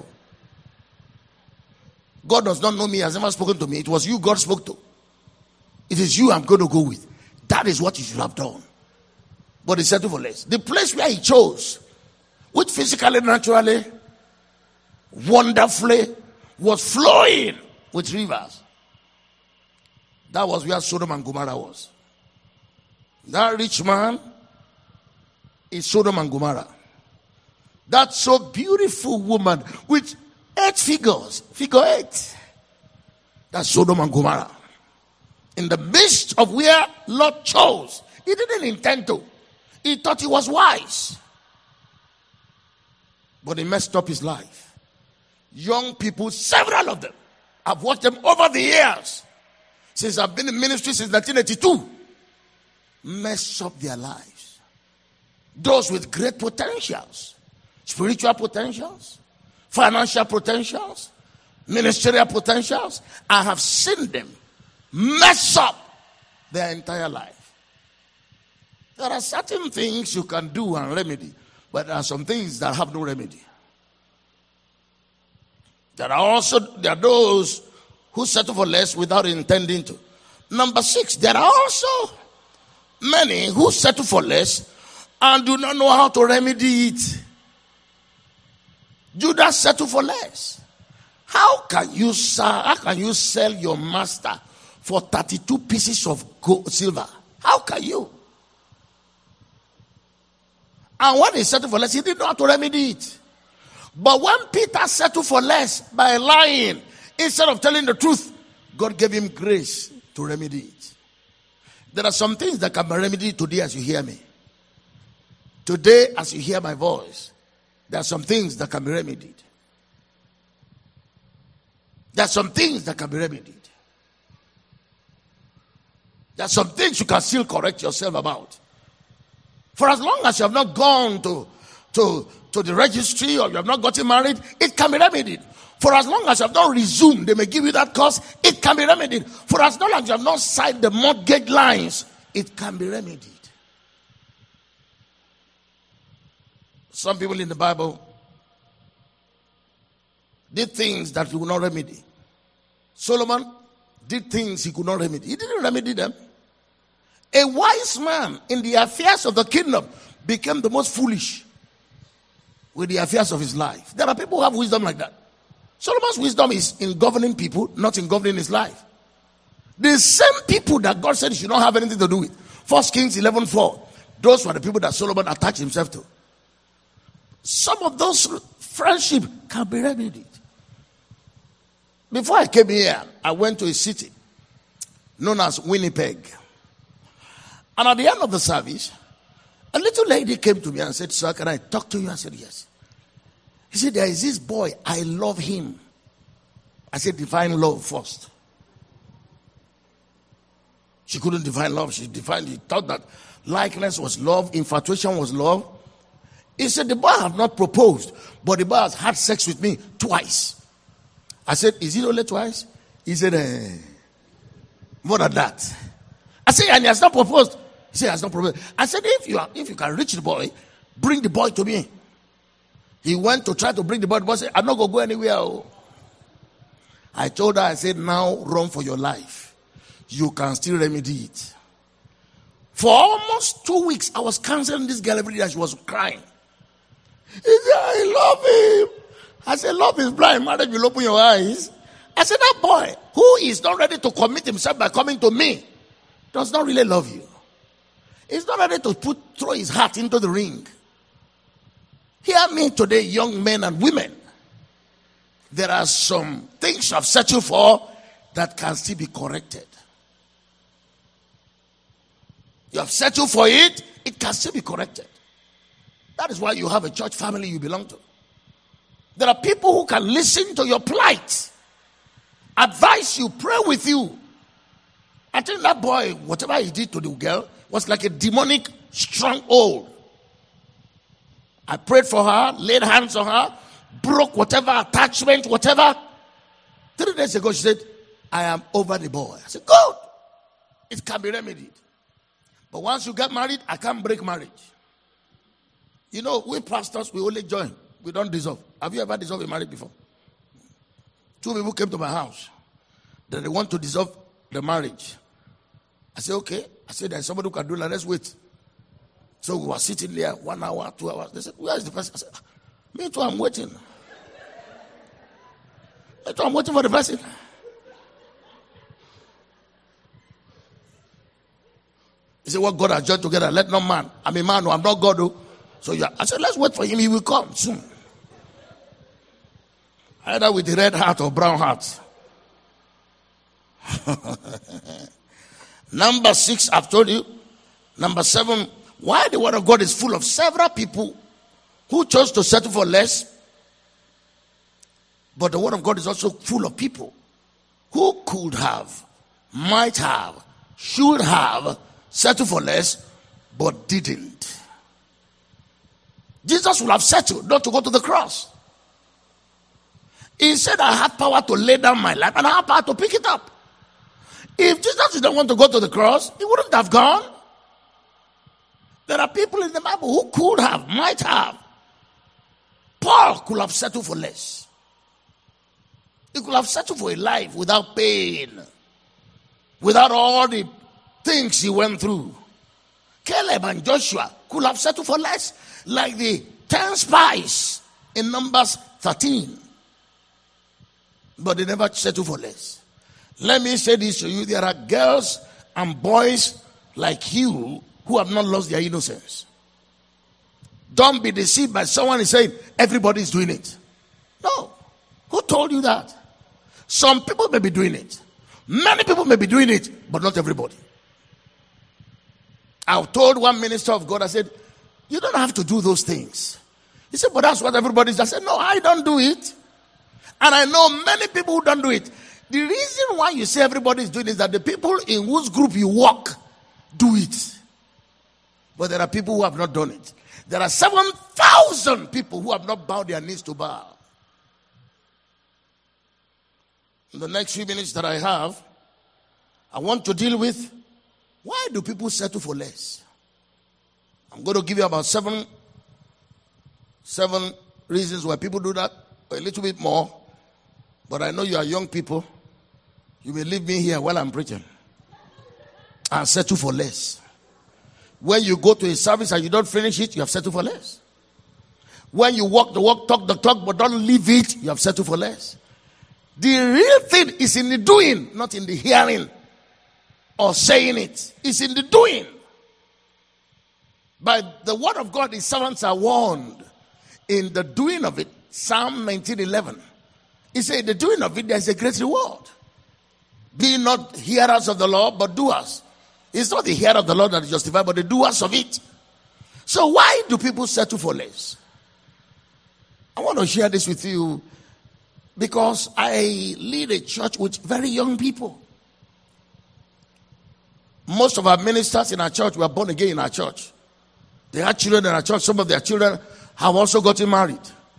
God does not know me, has never spoken to me. It was you God spoke to. It is you I'm going to go with. That is what you should have done. But he settled for less. The place where he chose, which physically, naturally, wonderfully, was flowing with rivers. That was where Sodom and Gomorrah was. That rich man is Sodom and Gomorrah. That so beautiful woman with eight figures, figure eight. That's Sodom and Gomorrah. In the midst of where Lot chose. He didn't intend to. He thought he was wise. But he messed up his life. young people, several of them. I've watched them over the years. Since I've been in ministry since nineteen eighty-two. Mess up their lives. Those with great potentials. Spiritual potentials. Financial potentials. Ministerial potentials. I have seen them mess up their entire life. There are certain things you can do and remedy. But there are some things that have no remedy. There are also there are those who settle for less without intending to. Number six, there are also many who settle for less and do not know how to remedy it. Judas settled for less. How can you sell, how can you sell your master for thirty-two pieces of gold, silver? How can you? And when he settled for less, he didn't know how to remedy it. But when Peter settled for less by lying, instead of telling the truth, God gave him grace to remedy it. There are some things that can be remedied today as you hear me. Today, as you hear my voice, there are some things that can be remedied. There are some things that can be remedied. There are some things you can still correct yourself about. For as long as you have not gone to, to, to the registry or you have not gotten married, it can be remedied. For as long as you have not resumed, they may give you that course, it can be remedied. For as long as you have not signed the mortgage lines, it can be remedied. Some people in the Bible did things that he could not remedy. Solomon did things he could not remedy. He didn't remedy them. A wise man in the affairs of the kingdom became the most foolish with the affairs of his life. There are people who have wisdom like that. Solomon's wisdom is in governing people, not in governing his life. The same people that God said he should not have anything to do with. First Kings eleven four. Those were the people that Solomon attached himself to. Some of those friendships can be remedied. Before I came here, I went to a city known as Winnipeg. And at the end of the service, a little lady came to me and said, "Sir, can I talk to you?" I said, "Yes." He said, "There is this boy, I love him." I said, "Define love first." She couldn't define love. She defined, she thought that likeness was love, infatuation was love. He said, "The boy have not proposed, but the boy has had sex with me twice." I said, "Is it only twice?" He said, eh, "More than that." I said, "And he has not proposed?" He said, "He has not proposed." I said, if you are, if you can reach the boy, bring the boy to me. He went to try to bring the boy. The boy said, "I'm not going to go anywhere." Oh. I told her, I said, "Now run for your life. You can still remedy it." For almost two weeks, I was counseling this girl every day. She was crying. He said, "I love him." I said, "Love is blind. Marriage will open your eyes." I said, "That boy who is not ready to commit himself by coming to me does not really love you. He's not ready to put throw his heart into the ring." Hear me today, young men and women. There are some things you have settled for that can still be corrected. You have settled for it, it can still be corrected. That is why you have a church family you belong to. There are people who can listen to your plight, advise you, pray with you. I think that boy, whatever he did to the girl, was like a demonic stronghold. I prayed for her, laid hands on her, broke whatever attachment, whatever. Three days ago, she said, "I am over the boy." I said, "Good. It can be remedied. But once you get married, I can't break marriage." You know, we pastors, we only join. We don't dissolve. Have you ever dissolved a marriage before? Two people came to my house. Then they want to dissolve the marriage. I said, "Okay." I said, "There's somebody who can do that. Let's wait." So we were sitting there one hour, two hours. They said, "Where is the person?" I said, "Me too, I'm waiting. Me too, I'm waiting for the person." He said, "What God has joined together, let no man." I'm a man, no, I'm not God. Though. So you are, I said, "Let's wait for him. He will come soon." Either with the red heart or brown heart. Number six, I've told you. Number seven, why the word of God is full of several people who chose to settle for less But the word of God is also full of people who could have, might have, should have settled for less, but didn't. Jesus would have settled not to go to the cross. He said, I have power to lay down my life and I have power to pick it up. If Jesus didn't want to go to the cross, he wouldn't have gone. There are people in the Bible who could have, might have. Paul could have settled for less. He could have settled for a life without pain, without all the things he went through. Caleb and Joshua could have settled for less, like the ten spies in Numbers thirteen. But they never settled for less. Let me say this to you. There are girls and boys like you who have not lost their innocence. Don't be deceived by someone who is saying everybody is doing it. No. Who told you that? Some people may be doing it. Many people may be doing it, but not everybody. I've told one minister of God, I said, you don't have to do those things. He said, but that's what everybody's doing. I said, no, I don't do it. And I know many people who don't do it. The reason why you say everybody is doing it is that the people in whose group you walk do it. But there are people who have not done it. There are seven thousand people who have not bowed their knees to bow. In the next few minutes that I have, I want to deal with why do people settle for less? I'm going to give you about seven, seven reasons why people do that, or a little bit more. But I know you are young people. You may leave me here while I'm preaching and settle for less. When you go to a service and you don't finish it, you have settled for less. When you walk the walk, talk the talk, but don't leave it, you have settled for less. The real thing is in the doing, not in the hearing or saying it. It's in the doing. By the word of God, his servants are warned. In the doing of it, Psalm nineteen eleven. He said, the doing of it, there is a great reward. Be not hearers of the law, but doers. It's not the hearer of the law that is justified, but the doers of it. So why do people settle for less? I want to share this with you because I lead a church with very young people. Most of our ministers in our church were born again in our church. They had children in our church. Some of their children have also gotten married.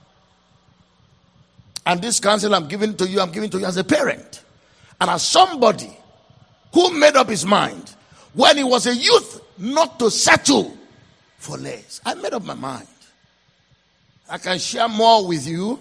And this counsel I'm giving to you, I'm giving to you as a parent. And as somebody who made up his mind when he was a youth not to settle for less. I made up my mind. I can share more with you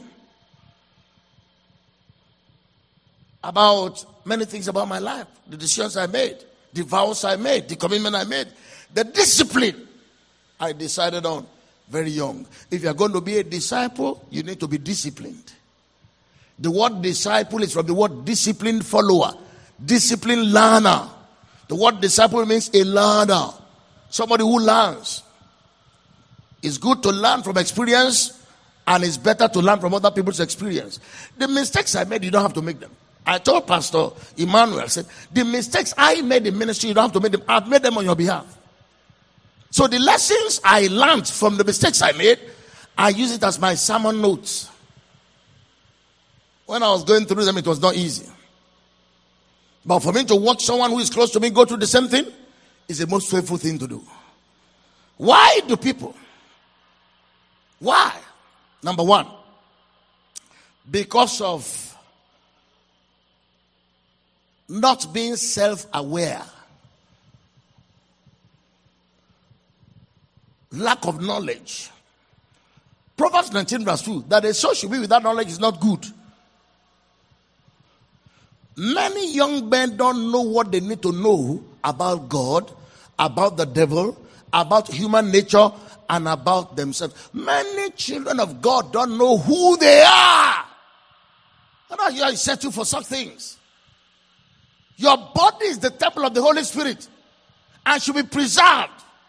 about many things about my life. The decisions I made, the vows I made, the commitment I made, the discipline I decided on very young. If you're going to be a disciple, you need to be disciplined. The word disciple is from the word disciplined follower, disciplined learner. The word disciple means a learner, somebody who learns. It's good to learn from experience, and it's better to learn from other people's experience. The mistakes I made, you don't have to make them. I told Pastor Emmanuel, I said, the mistakes I made in ministry, you don't have to make them. I've made them on your behalf. So the lessons I learned from the mistakes I made, I use it as my sermon notes. When I was going through them, it was not easy. But for me to watch someone who is close to me go through the same thing is the most faithful thing to do. Why do people? Why? Number one, because of not being self-aware. Lack of knowledge. Proverbs nineteen verse two, that a soul should be without knowledge is not good. Many young men don't know what they need to know about God, about the devil, about human nature, and about themselves. Many children of God don't know who they are. And now you are settled for such things. Your body is the temple of the Holy Spirit and should be preserved.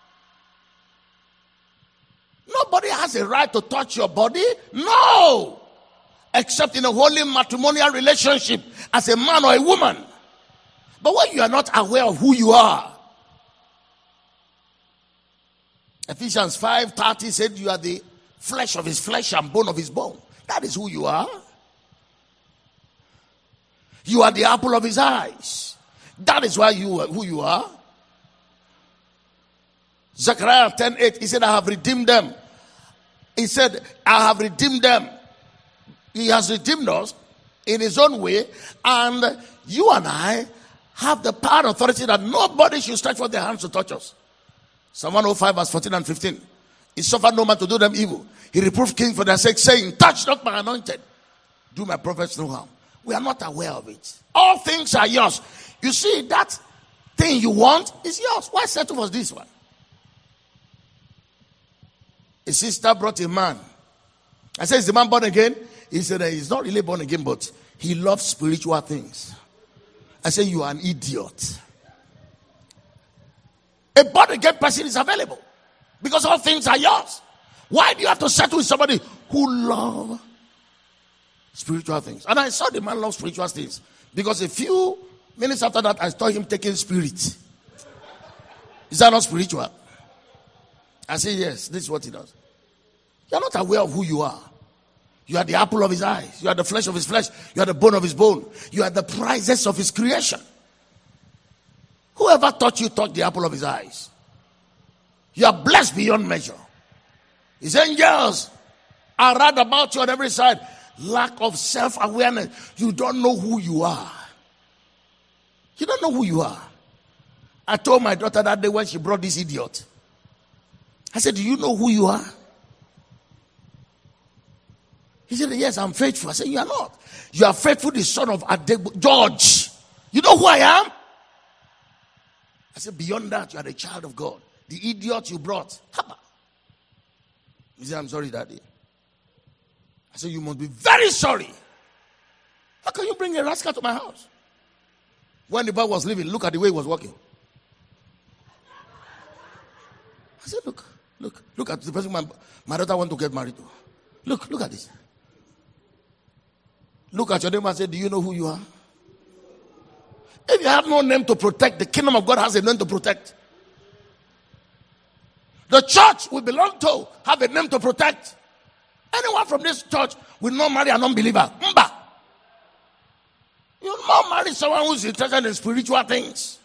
Nobody has a right to touch your body. No. Except in a holy matrimonial relationship as a man or a woman. But when you are not aware of who you are, Ephesians five thirty said you are the flesh of his flesh and bone of his bone. That is who you are. You are the apple of his eyes. That is why you are who you are. Zechariah ten eight, he said, I have redeemed them. He said, I have redeemed them. He has redeemed us in his own way. And you and I have the power and authority that nobody should stretch forth their hands to touch us. Psalm one oh five verse fourteen and fifteen. He suffered no man to do them evil. He reproved kings for their sake, saying, touch not my anointed. Do my prophets no harm. We are not aware of it. All things are yours. You see, that thing you want is yours. Why settle for this one? A sister brought a man. I said, is the man born again? He said, he's not really born again, but he loves spiritual things. I said, you are an idiot. A born again person is available because all things are yours. Why do you have to settle with somebody who loves spiritual things? And I saw the man love spiritual things because a few minutes after that, I saw him taking spirit. Is that not spiritual? I say, yes, this is what he does. You are not aware of who you are. You are the apple of his eyes. You are the flesh of his flesh. You are the bone of his bone. You are the prizes of his creation. Whoever taught you taught the apple of his eyes. You are blessed beyond measure. His angels are round about you on every side. Lack of self-awareness. You don't know who you are. You don't know who you are. I told my daughter that day when she brought this idiot. I said, do you know who you are? He said, yes, I'm faithful. I said, you are not. You are faithful, the son of Adegbo, George. You know who I am? I said, beyond that, you are the child of God. The idiot you brought. Haba. He said, I'm sorry, Daddy. I said, you must be very sorry. How can you bring a rascal to my house? When the boy was leaving, look at the way he was walking. I said, look, look, look at the person my, my daughter wants to get married to. Look, look at this. Look at your name and say, do you know who you are? If you have no name to protect, the kingdom of God has a name to protect. The church we belong to have a name to protect. Anyone from this church will not marry an unbeliever. Mba. You will not marry someone who is interested in spiritual things.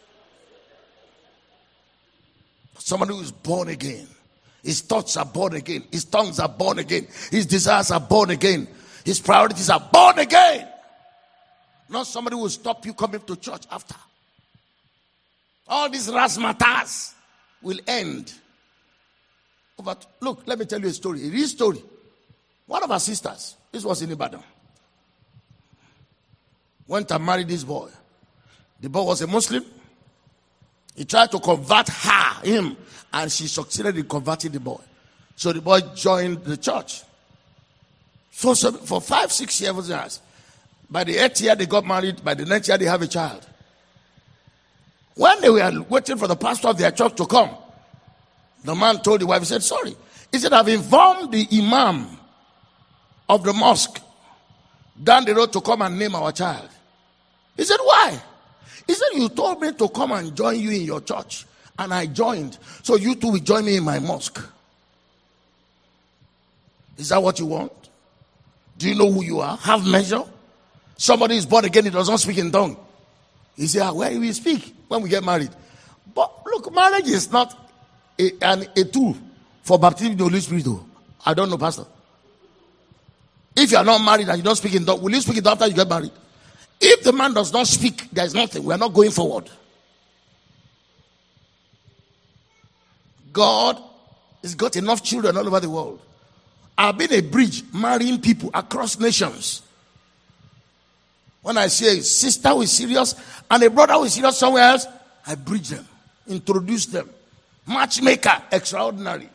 Somebody who is born again. His thoughts are born again. His tongues are born again. His desires are born again. His priorities are born again. Not somebody who will stop you coming to church after. All these razzmatazz will end. But look, let me tell you a story. A real story. One of our sisters, this was in Ibadan, went and married this boy. The boy was a Muslim. He tried to convert her, him, and she succeeded in converting the boy. So the boy joined the church. So, so for five, six years, by the eighth year they got married. By the next year they have a child. When they were waiting for the pastor of their church to come, the man told the wife, he said, sorry. He said, I've informed the imam of the mosque down the road to come and name our child. He said, why? He said, you told me to come and join you in your church. And I joined. So you two will join me in my mosque. Is that what you want? Do you know who you are? Have measure? Somebody is born again, he does not speak in tongue. He said, ah, where will we speak when we get married? But look, marriage is not a, an, a tool for baptism of the Holy Spirit. Though. I don't know, Pastor. If you are not married and you don't speak in tongue, will you speak it after you get married? If the man does not speak, there is nothing. We are not going forward. God has got enough children all over the world. I've been a bridge marrying people across nations. When I see a sister who is serious and a brother who is serious somewhere else, I bridge them, introduce them. Matchmaker, extraordinary.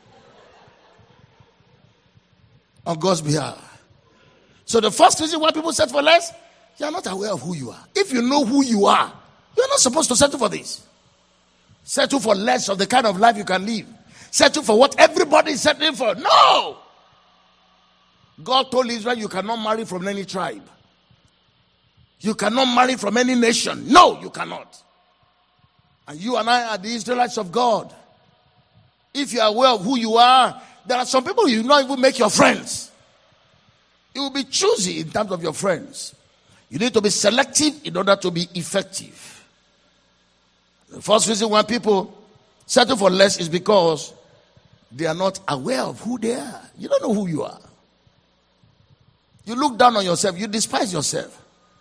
On God's behalf. So the first reason why people settle for less, you are not aware of who you are. If you know who you are, you are not supposed to settle for this. Settle for less of the kind of life you can live. Settle for what everybody is settling for. No! God told Israel, you cannot marry from any tribe. You cannot marry from any nation. No, you cannot. And you and I are the Israelites of God. If you are aware of who you are, there are some people you will not even make your friends. You will be choosy in terms of your friends. You need to be selective in order to be effective. The first reason why people settle for less is because they are not aware of who they are. You don't know who you are. You look down on yourself. You despise yourself.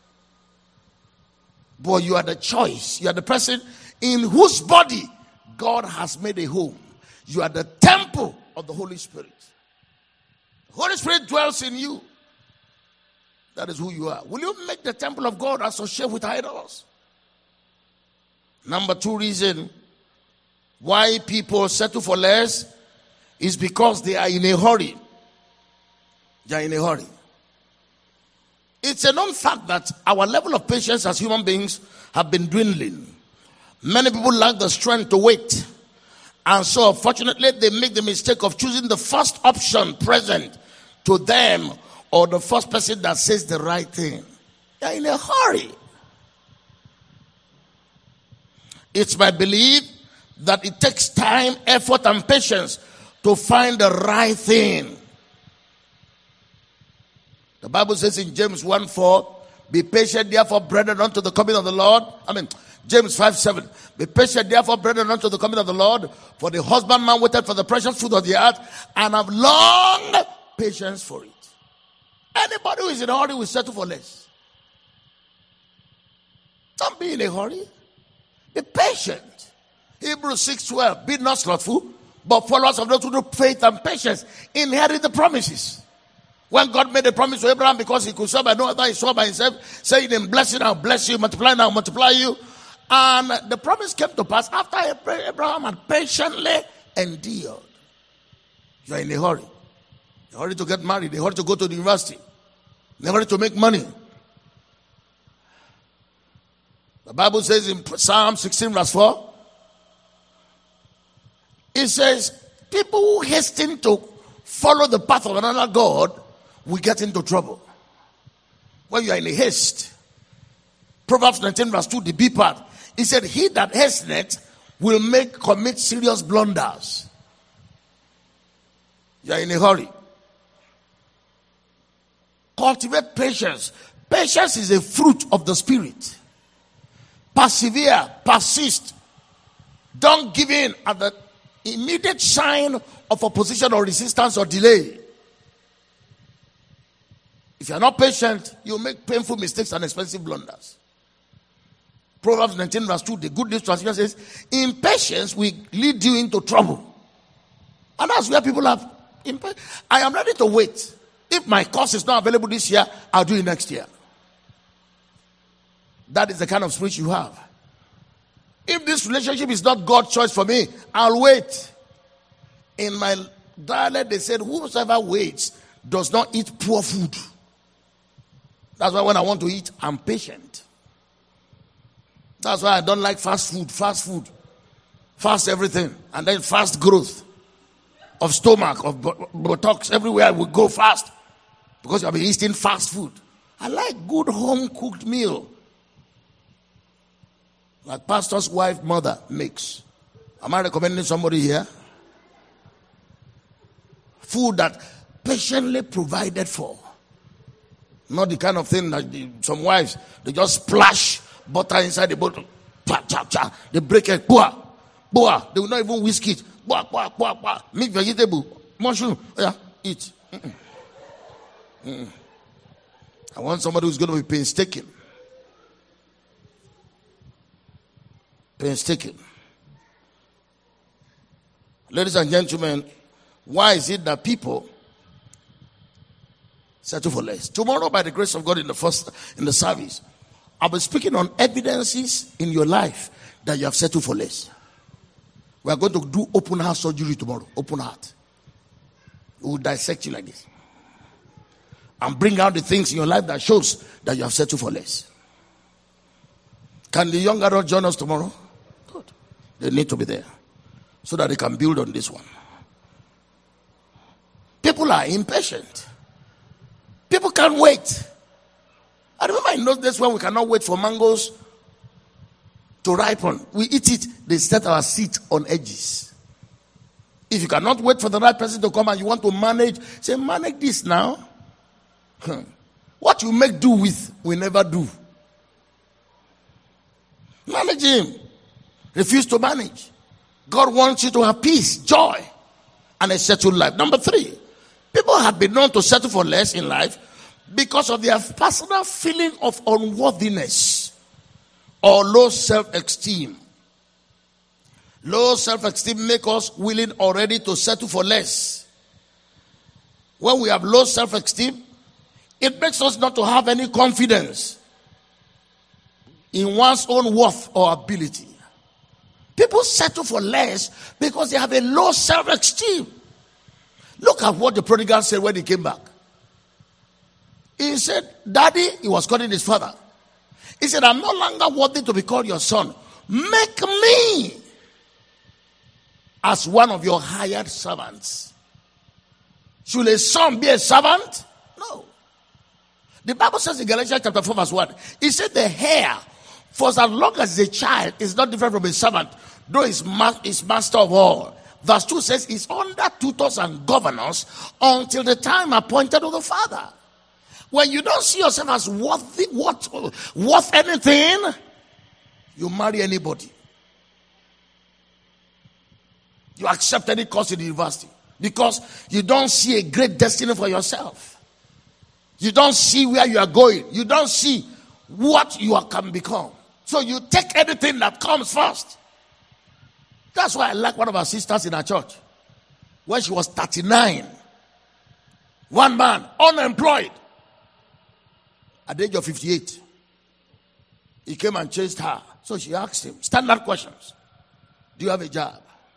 But you are the choice. You are the person in whose body God has made a home. You are the temple of the Holy Spirit. The Holy Spirit dwells in you. That is who you are. Will you make the temple of God associate with idols? Number two reason why people settle for less is because they are in a hurry. They are in a hurry. It's a known fact that our level of patience as human beings have been dwindling. Many people lack the strength to wait. And so, unfortunately, they make the mistake of choosing the first option present to them or the first person that says the right thing. They're in a hurry. It's my belief that it takes time, effort, and patience to find the right thing. The Bible says in James one four, be patient therefore, brethren, unto the coming of the Lord. I mean, James five seven, be patient therefore, brethren, unto the coming of the Lord. For the husbandman waited for the precious fruit of the earth, and have long patience for it. Anybody who is in a hurry will settle for less. Don't be in a hurry. Be patient. Hebrews six twelve, be not slothful, but followers of those who do faith and patience inherit the promises. When God made a promise to Abraham, because he could swear by no other, he swore by himself, saying, in blessing I'll bless you, multiply I'll multiply you. And the promise came to pass after Abraham had patiently endured. You are in a hurry. In a hurry to get married, in a hurry to go to the university, in a hurry to make money. The Bible says in Psalm sixteen verse four, it says, people who hasten to follow the path of another God will get into trouble. When you are in a haste. Proverbs nineteen verse two, the B part. He said, he that hasteneth will make commit serious blunders. You are in a hurry. Cultivate patience. Patience is a fruit of the Spirit. Persevere, persist. Don't give in at the immediate sign of opposition or resistance or delay. If you are not patient, you make painful mistakes and expensive blunders. Proverbs nineteen verse two, the Good News Translation says, impatience will lead you into trouble. And that's where people have impatience. I am ready to wait. If my course is not available this year, I'll do it next year. That is the kind of spirit you have. If this relationship is not God's choice for me, I'll wait. In my dialect, they said, whosoever waits does not eat poor food. That's why when I want to eat, I'm patient. That's why I don't like fast food, fast food. Fast everything. And then fast growth of stomach, of buttocks, everywhere we go fast. Because I've been eating fast food. I like good home-cooked meal. Like pastor's wife, mother makes. Am I recommending somebody here? Food that patiently provided for. Not the kind of thing that the, some wives, they just splash butter inside the bottle. Cha, cha, cha. They break it. Boah. Boah. They will not even whisk it. Boah, boah, boah, boah. Meat, vegetable, mushroom. Yeah, eat. Mm-mm. Mm-mm. I want somebody who's going to be painstaking. Painstaking. Ladies and gentlemen, why is it that people settle for less? Tomorrow, by the grace of God, in the first in the service, I'll be speaking on evidences in your life that you have settled for less. We are going to do open heart surgery tomorrow. Open heart. We will dissect you like this and bring out the things in your life that shows that you have settled for less. Can the young adults join us tomorrow? Good. They need to be there so that they can build on this one. People are impatient. People can't wait. I remember in those days when we cannot wait for mangoes to ripen. We eat it, they set our seat on edges. If you cannot wait for the right person to come and you want to manage, say, manage this now. Hmm. What you make do with, we never do. Manage him. Refuse to manage. God wants you to have peace, joy, and a settled life. Number three, people have been known to settle for less in life because of their personal feeling of unworthiness or low self-esteem. Low self-esteem makes us willing already to settle for less. When we have low self-esteem, it makes us not to have any confidence in one's own worth or ability. People settle for less because they have a low self-esteem. Look at what the prodigal said when he came back. He said, Daddy, he was calling his father. He said, I'm no longer worthy to be called your son. Make me as one of your hired servants. Should a son be a servant? No. The Bible says in Galatians chapter four verse one, it said the heir, for as long as a child, is not different from a servant, though he's ma- is master of all. Verse two says he's under tutors and governors until the time appointed of the father. When you don't see yourself as worthy, worth, worth anything, you marry anybody. You accept any course in the university because you don't see a great destiny for yourself. You don't see where you are going. You don't see what you can become. So you take anything that comes first. That's why I like one of our sisters in our church. When she was thirty-nine, one man, unemployed, at the age of fifty-eight, he came and chased her. So she asked him, standard questions. Do you have a job?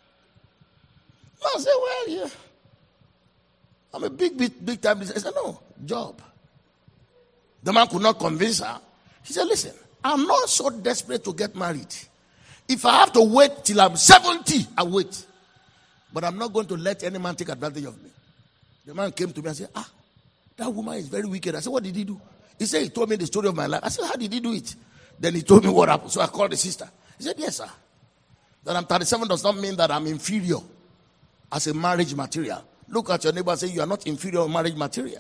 I said, well, yeah. I'm a big, big, big time business. I said, no, job. The man could not convince her. He said, listen, I'm not so desperate to get married. If I have to wait till I'm seventy, I wait. But I'm not going to let any man take advantage of me. The man came to me and said, ah, that woman is very wicked. I said, what did he do? He said, he told me the story of my life. I said, how did he do it? Then he told me what happened. So I called the sister. He said, yes, sir. That I'm thirty-seven does not mean that I'm inferior as a marriage material. Look at your neighbor and say, you are not inferior in marriage material.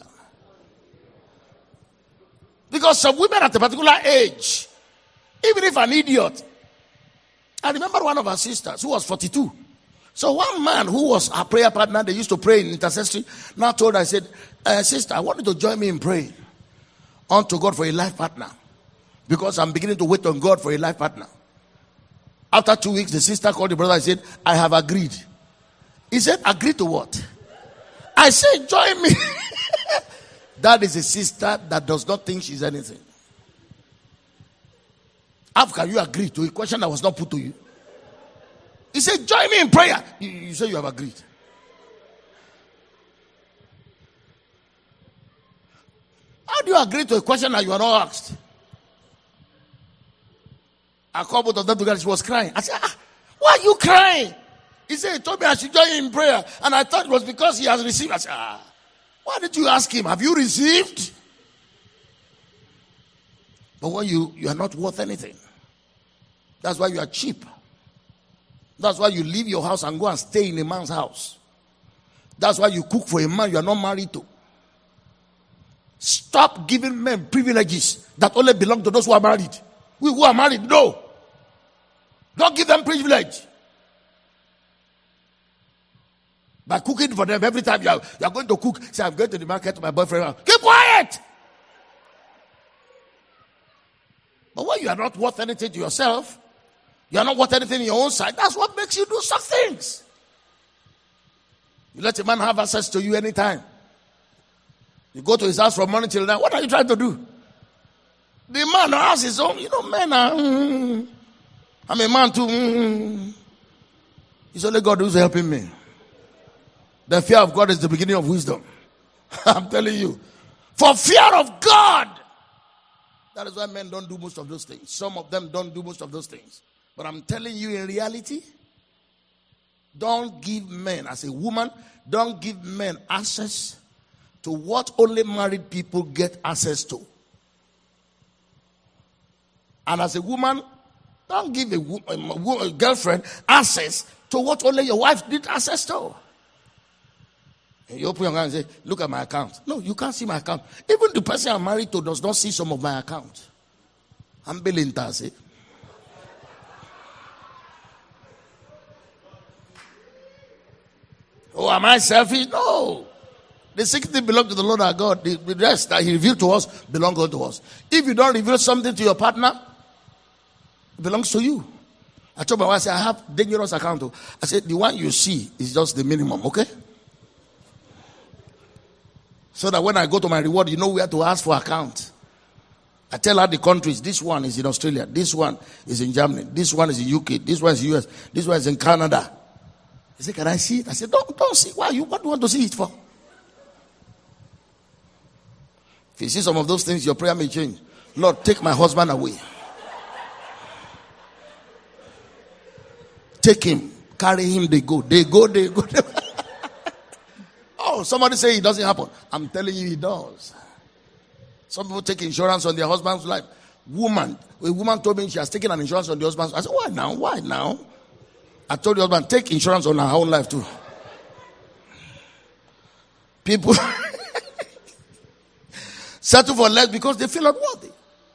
Because some women at a particular age, even if an idiot, I remember one of our sisters who was forty-two. So one man who was our prayer partner, they used to pray in intercessory, now told her, I said, uh, sister, I want you to join me in praying unto God for a life partner. Because I'm beginning to wait on God for a life partner. After two weeks, the sister called the brother and said, I have agreed. He said, agree to what? I said, join me. That is a sister that does not think she's anything. How can you agree to a question that was not put to you? He said, join me in prayer. You, you say you have agreed. How do you agree to a question that you are not asked? I called both of them together. She was crying. I said, ah, why are you crying? He said, he told me I should join him in prayer. And I thought it was because he has received. I said, ah, why did you ask him? Have you received? But when you, you are not worth anything. That's why you are cheap. That's why you leave your house and go and stay in a man's house. That's why you cook for a man you are not married to. Stop giving men privileges that only belong to those who are married. We who are married, no. Don't give them privilege. By cooking for them every time you are, you are going to cook, say, I'm going to the market to my boyfriend. Keep quiet. But when you are not worth anything to yourself, you are not worth anything in your own side, that's what makes you do such things. You let a man have access to you anytime. You go to his house from morning till night. What are you trying to do? The man has his own. You know, men are. Mm, I'm a man too. Mm, it's only God who's helping me. The fear of God is the beginning of wisdom. I'm telling you. For fear of God. That is why men don't do most of those things. Some of them don't do most of those things. But I'm telling you, in reality, don't give men, as a woman, don't give men access to what only married people get access to. And as a woman, don't give a, a, a girlfriend access to what only your wife did access to. And you open your account and say, look at my account. No, you can't see my account. Even the person I'm married to does not see some of my account. I'm billing Tase. Oh, am I selfish? No. The secret belongs to the Lord our God. The, the rest that He revealed to us belongs to us. If you don't reveal something to your partner, it belongs to you. I told my wife, I said, I have dangerous account. I said, the one you see is just the minimum, okay? So that when I go to my reward, you know where to ask for account. I tell her the countries. This one is in Australia. This one is in Germany. This one is in U K. This one is U S. This one is in Canada. He said, can I see it? I said, don't, don't see. Why? You, what do you want to see it for? If you see some of those things, your prayer may change. Lord, take my husband away. Take him. Carry him. They go. They go. They go. They go. Oh, somebody say it doesn't happen. I'm telling you, it does. Some people take insurance on their husband's life. Woman, a woman told me she has taken an insurance on the husband's. I said, why now? Why now? I told the husband, take insurance on her own life too. People settle for less because they feel unworthy.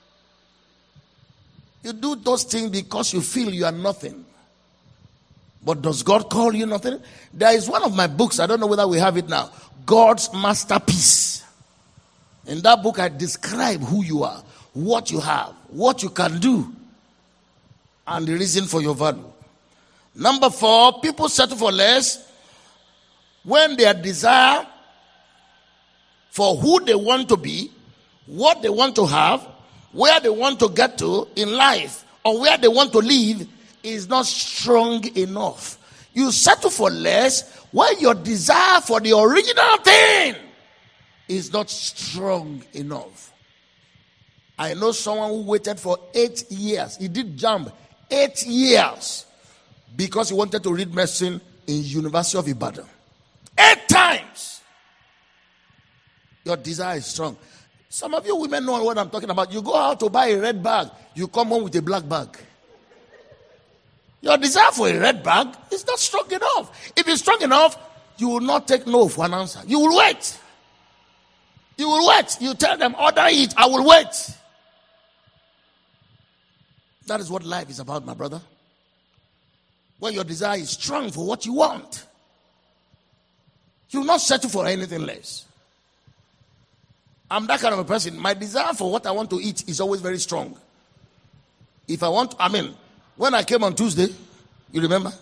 You do those things because you feel you are nothing. But does God call you nothing? There is one of my books, I don't know whether we have it now, God's Masterpiece. In that book, I describe who you are, what you have, what you can do, and the reason for your value. Number four, people settle for less when their desire for who they want to be, what they want to have, where they want to get to in life, or where they want to live is not strong enough. You settle for less when your desire for the original thing is not strong enough. I know someone who waited for eight years. He did jump eight years because he wanted to read medicine in University of Ibadan. Eight times. Your desire is strong. Some of you women know what I'm talking about. You go out to buy a red bag, you come home with a black bag. Your desire for a red bag is not strong enough. If it's strong enough, you will not take no for an answer. You will wait. You will wait. You tell them, order it. I will wait. That is what life is about, my brother. When your desire is strong for what you want, you will not settle for anything less. I'm that kind of a person. My desire for what I want to eat is always very strong. If I want, I mean, when I came on Tuesday, you remember?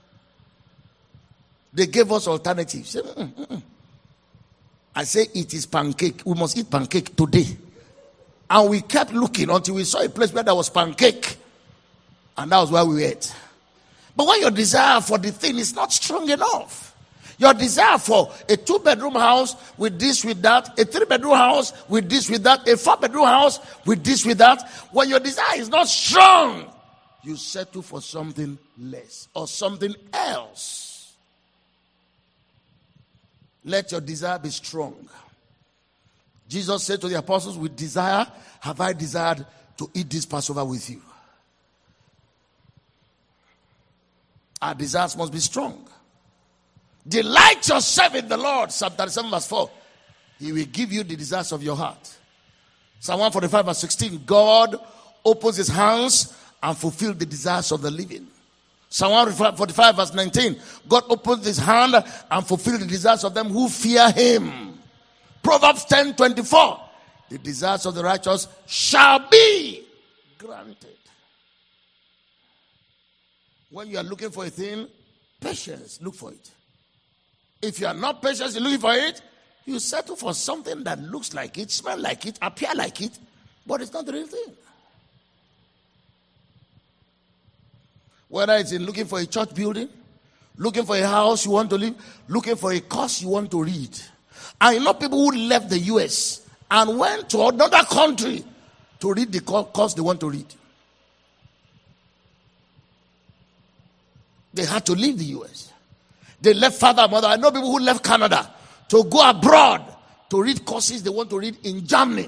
They gave us alternatives. Mm, mm, mm. I say it is pancake. We must eat pancake today. And we kept looking until we saw a place where there was pancake. And that was where we ate. But when your desire for the thing is not strong enough, your desire for a two-bedroom house with this, with that, a three-bedroom house with this, with that, a four-bedroom house with this, with that, when your desire is not strong, you settle for something less or something else. Let your desire be strong. Jesus said to the apostles, with desire have I desired to eat this Passover with you. Our desires must be strong. Delight yourself in the Lord. Psalm thirty-seven verse four. He will give you the desires of your heart. Psalm one forty-five verse sixteen. God opens his hands and fulfills the desires of the living. Psalm one forty-five verse nineteen. God opens his hand and fulfills the desires of them who fear him. Proverbs ten twenty-four. The desires of the righteous shall be granted. When you are looking for a thing, patience, look for it. If you are not patient in looking for it, you settle for something that looks like it, smells like it, appear like it, but it's not the real thing. Whether it's in looking for a church building, looking for a house you want to live, looking for a course you want to read. I know people who left the U S and went to another country to read the course they want to read. They had to leave the U S. They left father and mother. I know people who left Canada to go abroad to read courses they want to read in Germany.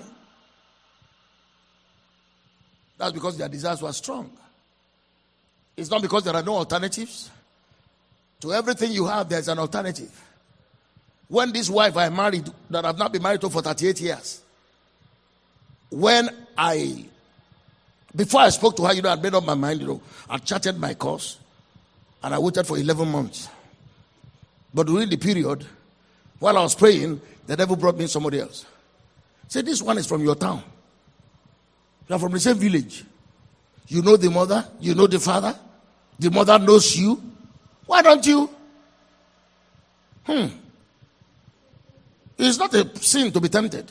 That's because their desires were strong. It's not because there are no alternatives. To everything you have, there's an alternative. When this wife I married, that I've not been married to for thirty-eight years, when I, before I spoke to her, you know, I made up my mind, you know, I charted my course, and I waited for eleven months. But during the period, while I was praying, the devil brought me somebody else. Say, this one is from your town. You are from the same village. You know the mother, you know the father. The mother knows you. Why don't you? Hmm. It's not a sin to be tempted.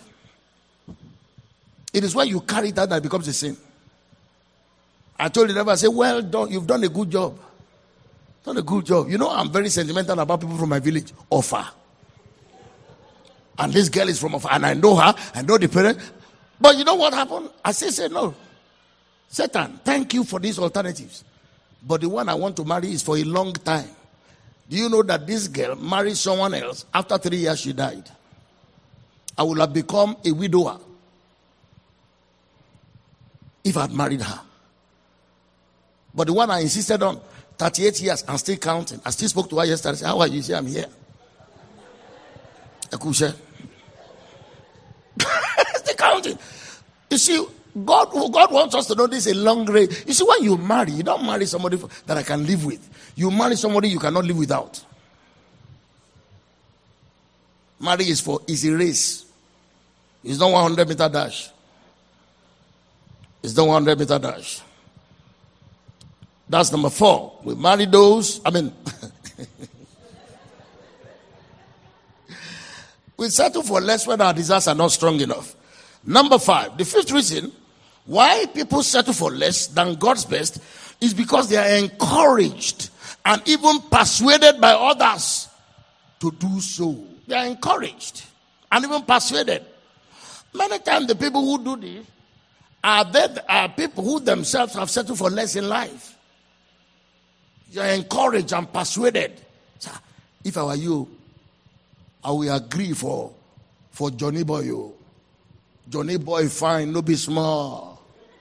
It is when you carry that that becomes a sin. I told the devil, I said, well done, you've done a good job. Done a good job. You know, I'm very sentimental about people from my village. Offer. And this girl is from Offer. And I know her, I know the parent. But you know what happened? I say, say no. Satan, thank you for these alternatives. But the one I want to marry is for a long time. Do you know that this girl married someone else? After three years, she died. I would have become a widower if I had married her. But the one I insisted on, thirty-eight years, I'm still counting. I still spoke to her yesterday. I said, how are you? She said, I'm here. Still counting. You see, God, God wants us to know this is a long race. You see, when you marry, you don't marry somebody that I can live with. You marry somebody you cannot live without. Marriage is for is a race. It's not one hundred meter dash. It's not one hundred meter dash. That's number four. We marry those. I mean, we settle for less when our desires are not strong enough. Number five, the fifth reason why people settle for less than God's best is because they are encouraged and even persuaded by others to do so. They are encouraged and even persuaded. Many times the people who do this are, they, are people who themselves have settled for less in life. You are encouraged and persuaded. If I were you, I will agree for, for Johnny Boy. You. Johnny Boy fine, no be small.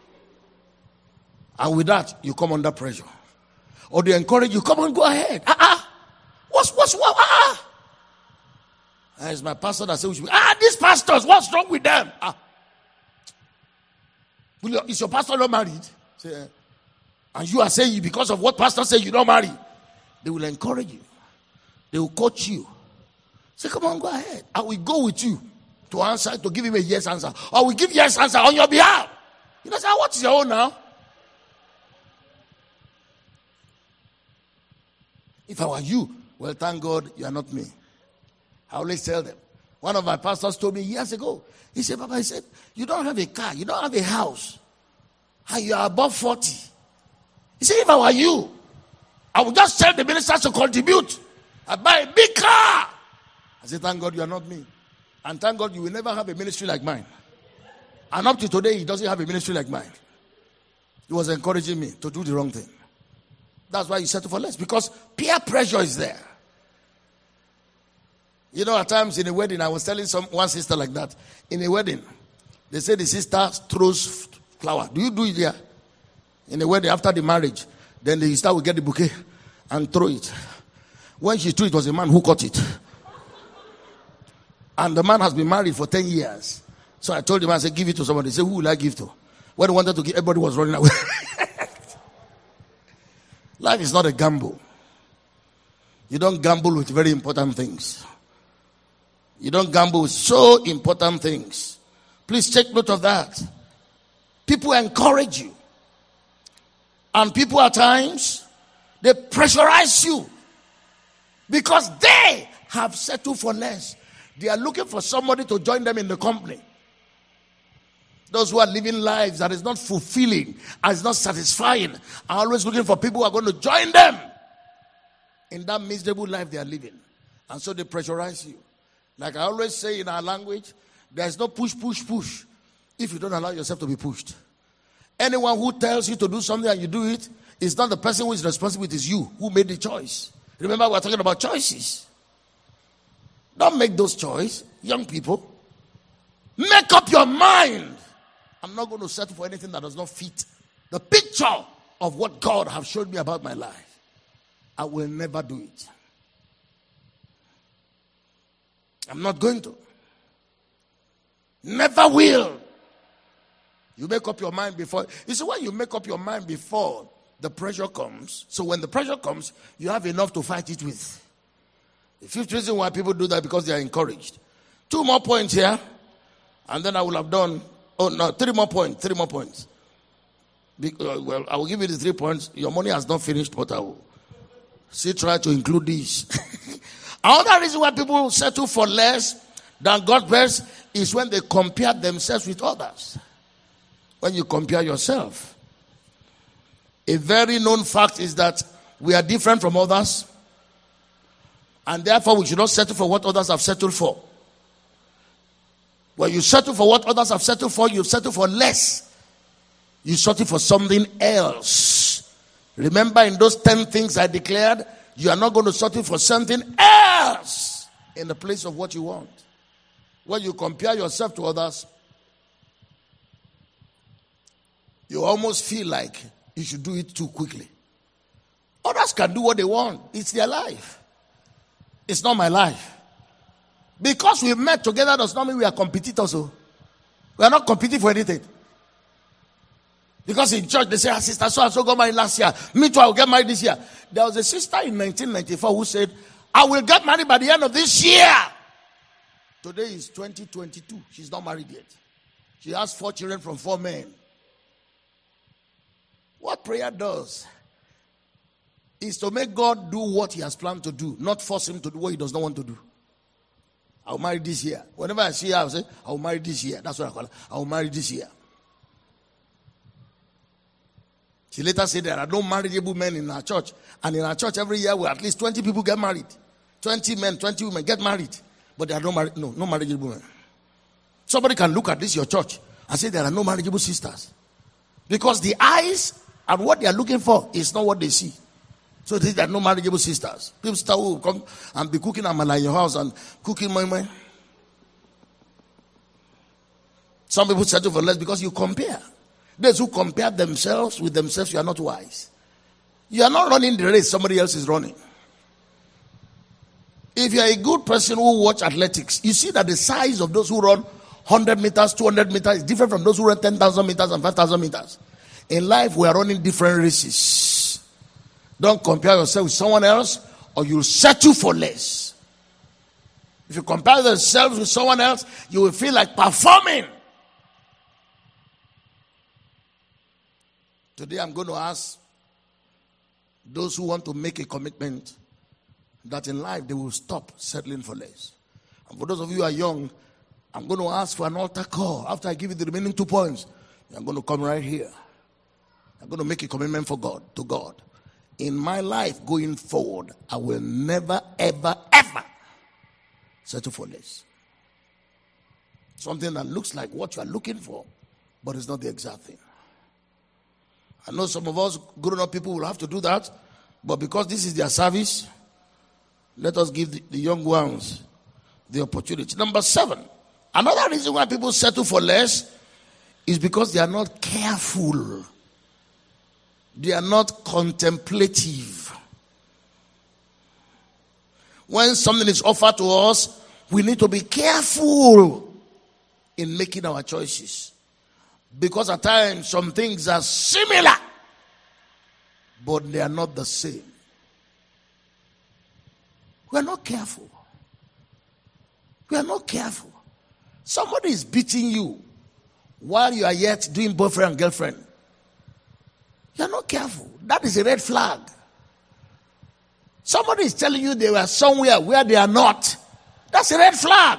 And with that, you come under pressure. Or they encourage you, come on, go ahead. Ah, uh-uh. What's, what's, what? Ah, uh-uh. And it's my pastor that says, we should be, ah, these pastors, what's wrong with them? Ah. Is your pastor not married? Say, and you are saying because of what pastor says you don't marry. They will encourage you. They will coach you. Say, come on, go ahead. I will go with you to answer, to give him a yes answer. I will give yes answer on your behalf. You know, say, what is your own now? If I were you, well, thank God you are not me. I always tell them. One of my pastors told me years ago, he said, Papa, he said, you don't have a car, you don't have a house, and you are above forty. He said, if I were you, I would just tell the ministers to contribute. I buy a big car. I said, thank God you are not me. And thank God you will never have a ministry like mine. And up to today, he doesn't have a ministry like mine. He was encouraging me to do the wrong thing. That's why you settle for less, because peer pressure is there. You know, at times in a wedding, I was telling some one sister like that. In a wedding, they say the sister throws flower. Do you do it here? In a wedding, after the marriage, then the sister will get the bouquet and throw it. When she threw it, it was a man who caught it. And the man has been married for ten years. So I told him, I said, give it to somebody. He said, who will I give to? When he wanted to give, everybody was running away. Life is not a gamble. You don't gamble with very important things. You don't gamble with so important things. Please take note of that. People encourage you. And people at times, they pressurize you. Because they have settled for less. They are looking for somebody to join them in the company. Those who are living lives that is not fulfilling and is not satisfying are always looking for people who are going to join them in that miserable life they are living. And so they pressurize you. Like I always say in our language, there is no push, push, push if you don't allow yourself to be pushed. Anyone who tells you to do something and you do it, it's not the person who is responsible, it is you who made the choice. Remember, we're talking about choices. Don't make those choices, young people. Make up your mind. I'm not going to settle for anything that does not fit the picture of what God has showed me about my life. I will never do it. I'm not going to. Never will. You make up your mind before. You see, when you make up your mind before the pressure comes, so when the pressure comes, you have enough to fight it with. The fifth reason why people do that, because they are encouraged. Two more points here, and then I will have done. Oh no, three more points. Three more points. Because, well, I will give you the three points. Your money has not finished, but I will still try to include these. Another reason why people settle for less than God's best is when they compare themselves with others. When you compare yourself. A very known fact is that we are different from others, and therefore we should not settle for what others have settled for. When you settle for what others have settled for, you settle for less. You settle for something else. Remember, in those ten things I declared, you are not going to settle for something else in the place of what you want. When you compare yourself to others, you almost feel like you should do it too quickly. Others can do what they want. It's their life. It's not my life. Because we met together does not mean we are competitors. We are not competing for anything. Because in church they say, ah, sister so and so got married last year. Me too, I will get married this year. There was a sister in nineteen ninety-four who said, I will get married by the end of this year. Today is twenty twenty-two. She's not married yet. She has four children from four men. What prayer does is to make God do what he has planned to do, not force him to do what he does not want to do. I'll marry this year. Whenever I see her, I'll say, I'll marry this year. That's what I call it. I'll marry this year. She later said there are no marriageable men in our church. And in our church every year, where at least twenty people get married. twenty men, twenty women get married. But there are no, mar- no, no marriageable men. Somebody can look at this, your church, and say there are no marriageable sisters. Because the eyes and what they are looking for is not what they see. So they are no marriageable sisters. People start will come and be cooking amala in your house and cooking my my. Some people settle for less because you compare. Those who compare themselves with themselves, you are not wise. You are not running the race somebody else is running. If you are a good person who watch athletics, you see that the size of those who run one hundred meters, two hundred meters is different from those who run ten thousand meters and five thousand meters. In life, we are running different races. Don't compare yourself with someone else or you'll settle for less. If you compare yourself with someone else, you will feel like performing. Today I'm going to ask those who want to make a commitment that in life they will stop settling for less. And for those of you who are young, I'm going to ask for an altar call. After I give you the remaining two points, I'm going to come right here. I'm going to make a commitment for God, to God. In my life going forward, I will never, ever, ever settle for less. Something that looks like what you are looking for, but it's not the exact thing. I know some of us grown-up people will have to do that, but because this is their service, let us give the, the young ones the opportunity. Number seven, another reason why people settle for less is because they are not careful. They are not contemplative. When something is offered to us, we need to be careful in making our choices. Because at times some things are similar, but they are not the same. We are not careful. We are not careful. Somebody is beating you while you are yet doing boyfriend and girlfriend. You are not careful. That is a red flag. Somebody is telling you they were somewhere where they are not. That's a red flag.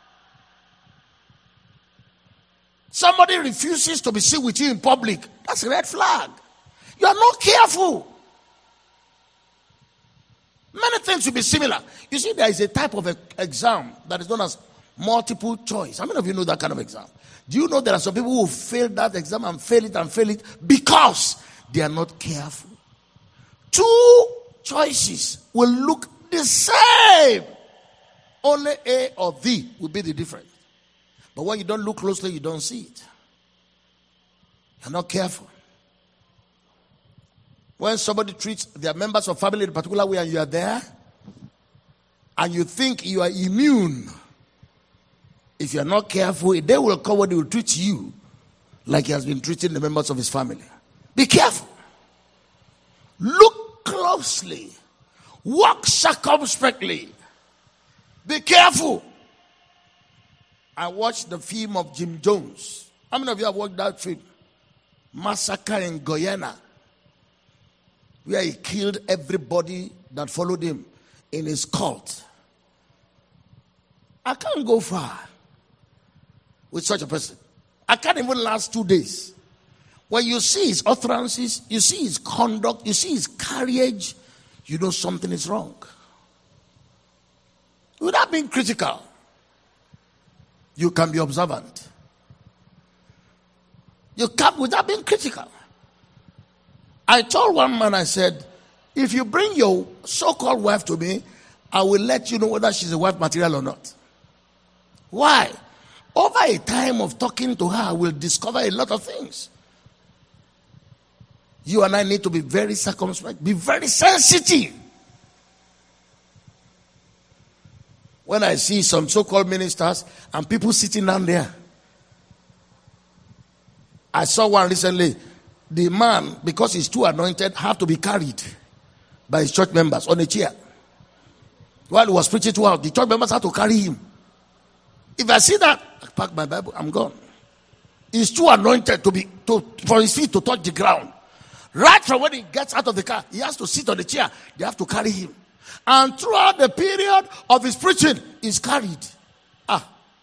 Somebody refuses to be seen with you in public. That's a red flag. You are not careful. Many things will be similar. You see, there is a type of exam that is known as multiple choice. How many of you know that kind of exam? Do you know there are some people who fail that exam and fail it and fail it because they are not careful? Two choices will look the same. Only A or V will be the difference. But when you don't look closely, you don't see it. You're not careful. When somebody treats their members of family in a particular way and you are there, and you think you are immune If you are not careful, a day will come when he will treat you like he has been treating the members of his family. Be careful. Look closely. Walk circumspectly. Be careful. I watched the film of Jim Jones. How many of you have watched that film? Massacre in Guyana, where he killed everybody that followed him in his cult. I can't go far with such a person. I can't even last two days. When you see his utterances, you see his conduct, you see his carriage, you know something is wrong. Without being critical, you can be observant. You can't without being critical. I told one man, I said, if you bring your so-called wife to me, I will let you know whether she's a wife material or not. Why? Over a time of talking to her, I will discover a lot of things. You and I need to be very circumspect, be very sensitive. When I see some so-called ministers and people sitting down there, I saw one recently. The man, because he's too anointed, have to be carried by his church members on a chair. While he was preaching to us, the church members had to carry him. If I see that, I pack my Bible, I'm gone. He's too anointed to be to, for his feet to touch the ground. Right from when he gets out of the car, he has to sit on the chair. They have to carry him. And throughout the period of his preaching, he's carried. Ah.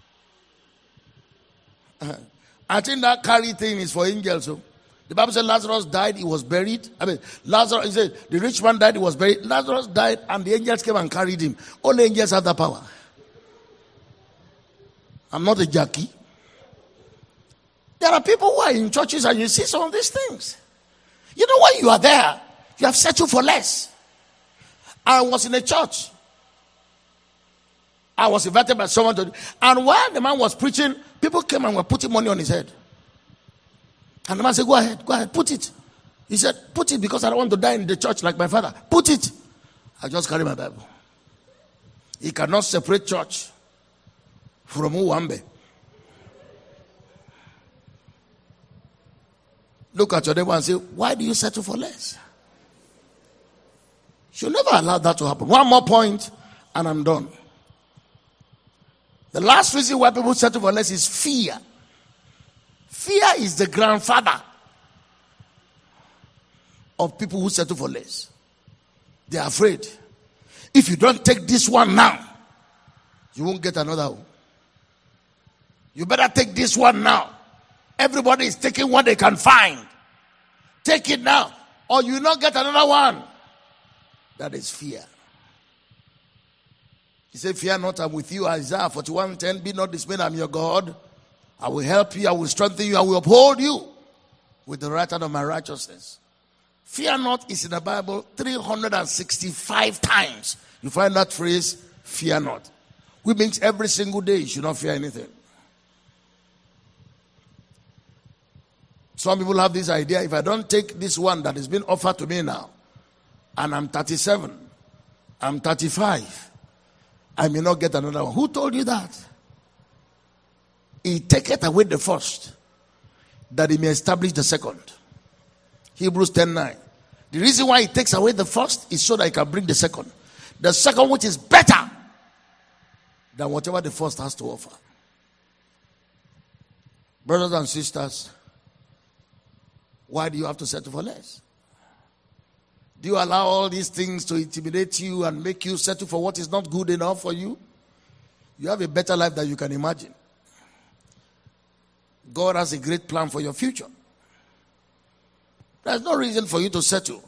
Uh-huh. I think that carry thing is for angels. So. The Bible said Lazarus died, he was buried. I mean, Lazarus, he said, the rich man died, he was buried. Lazarus died, and the angels came and carried him. Only angels have that power. I'm not a jockey. There are people who are in churches and you see some of these things. You know, when you are there, you have settled for less. I was in a church. I was invited by someone to, and while the man was preaching, people came and were putting money on his head. And the man said, go ahead, go ahead, put it. He said, put it because I don't want to die in the church like my father. Put it. I just carry my Bible. He cannot separate church from Uwambe. Look at your neighbor and say, why do you settle for less? You never allow that to happen. One more point, and I'm done. The last reason why people settle for less is fear. Fear is the grandfather of people who settle for less. They are afraid. If you don't take this one now, you won't get another one. You better take this one now. Everybody is taking what they can find. Take it now, or you will not get another one. That is fear. He said, fear not, I'm with you. Isaiah forty-one ten, be not dismayed, I'm your God. I will help you, I will strengthen you, I will uphold you with the right hand of my righteousness. Fear not is in the Bible three hundred sixty-five times. You find that phrase, fear not. Which means every single day you should not fear anything. Some people have this idea, if I don't take this one that is being offered to me now, and I'm thirty-seven, I'm thirty-five, I may not get another one. Who told you that? He taketh away the first, that he may establish the second. Hebrews ten nine. The reason why he takes away the first is so that he can bring the second. The second which is better than whatever the first has to offer. Brothers and sisters, why do you have to settle for less? Do you allow all these things to intimidate you and make you settle for what is not good enough for you? You have a better life than you can imagine. God has a great plan for your future. There's no reason for you to settle.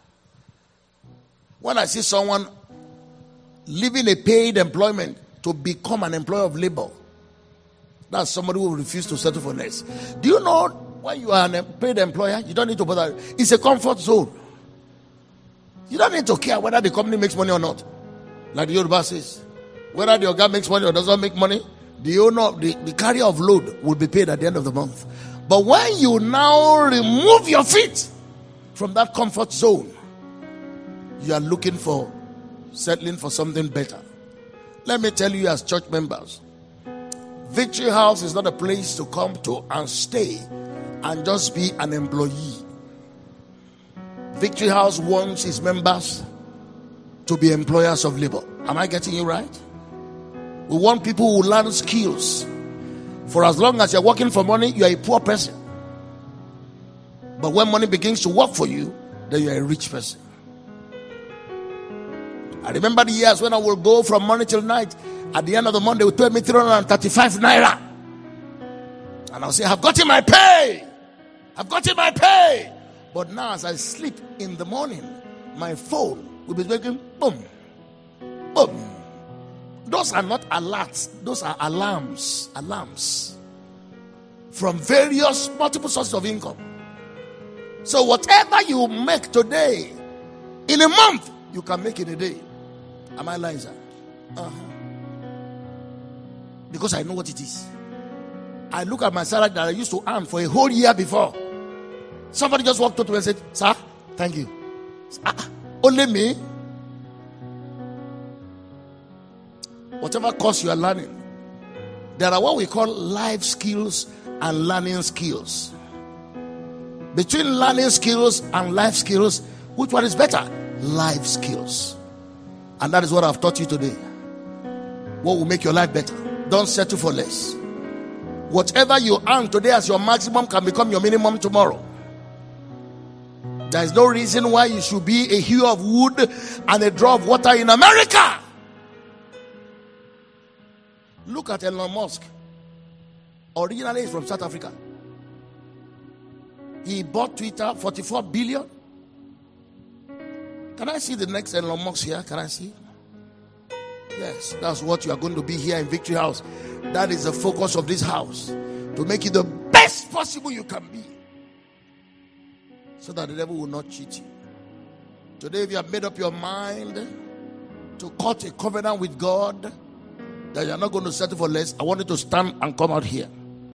When I see someone leaving a paid employment to become an employee of labor, that's somebody who will refuse to settle for less. Do you know when you are a paid employer, you don't need to bother. It's a comfort zone. You don't need to care whether the company makes money or not. Like the Yoruba says, whether the organ makes money or does not make money, the owner, the, the carrier of load will be paid at the end of the month. But when you now remove your feet from that comfort zone, you are looking for, settling for something better. Let me tell you as church members, Victory House is not a place to come to and stay and just be an employee. Victory House wants its members to be employers of labor. Am I getting you right? We want people who learn skills. For as long as you're working for money, you are a poor person. But when money begins to work for you, then you're a rich person. I remember the years when I will go from morning till night. At the end of the month, they would pay me three hundred thirty-five naira. And I'll say, I've gotten my pay. I've gotten my pay. But now as I sleep in the morning, my phone will be making boom, boom. Those are not alerts. Those are alarms. Alarms. From various multiple sources of income. So whatever you make today, in a month, you can make in a day. Am I lying, sir? Uh-huh. Because I know what it is. I look at my salary that I used to earn for a whole year before. Somebody just walked up to me and said, sir, thank you. Ah, only me? Whatever course you are learning, there are what we call life skills and learning skills. Between learning skills and life skills, which one is better? Life skills. And that is what I've taught you today. What will make your life better? Don't settle for less. Whatever you earn today as your maximum can become your minimum tomorrow. There is no reason why you should be a hew of wood and a draw of water in America. Look at Elon Musk. Originally he's from South Africa. He bought Twitter, forty-four billion. Can I see the next Elon Musk here? Can I see? Yes, that's what you are going to be here in Victory House. That is the focus of this house. To make you the best possible you can be. So that the devil will not cheat you. Today, if you have made up your mind to cut a covenant with God, that you are not going to settle for less, I want you to stand and come out here.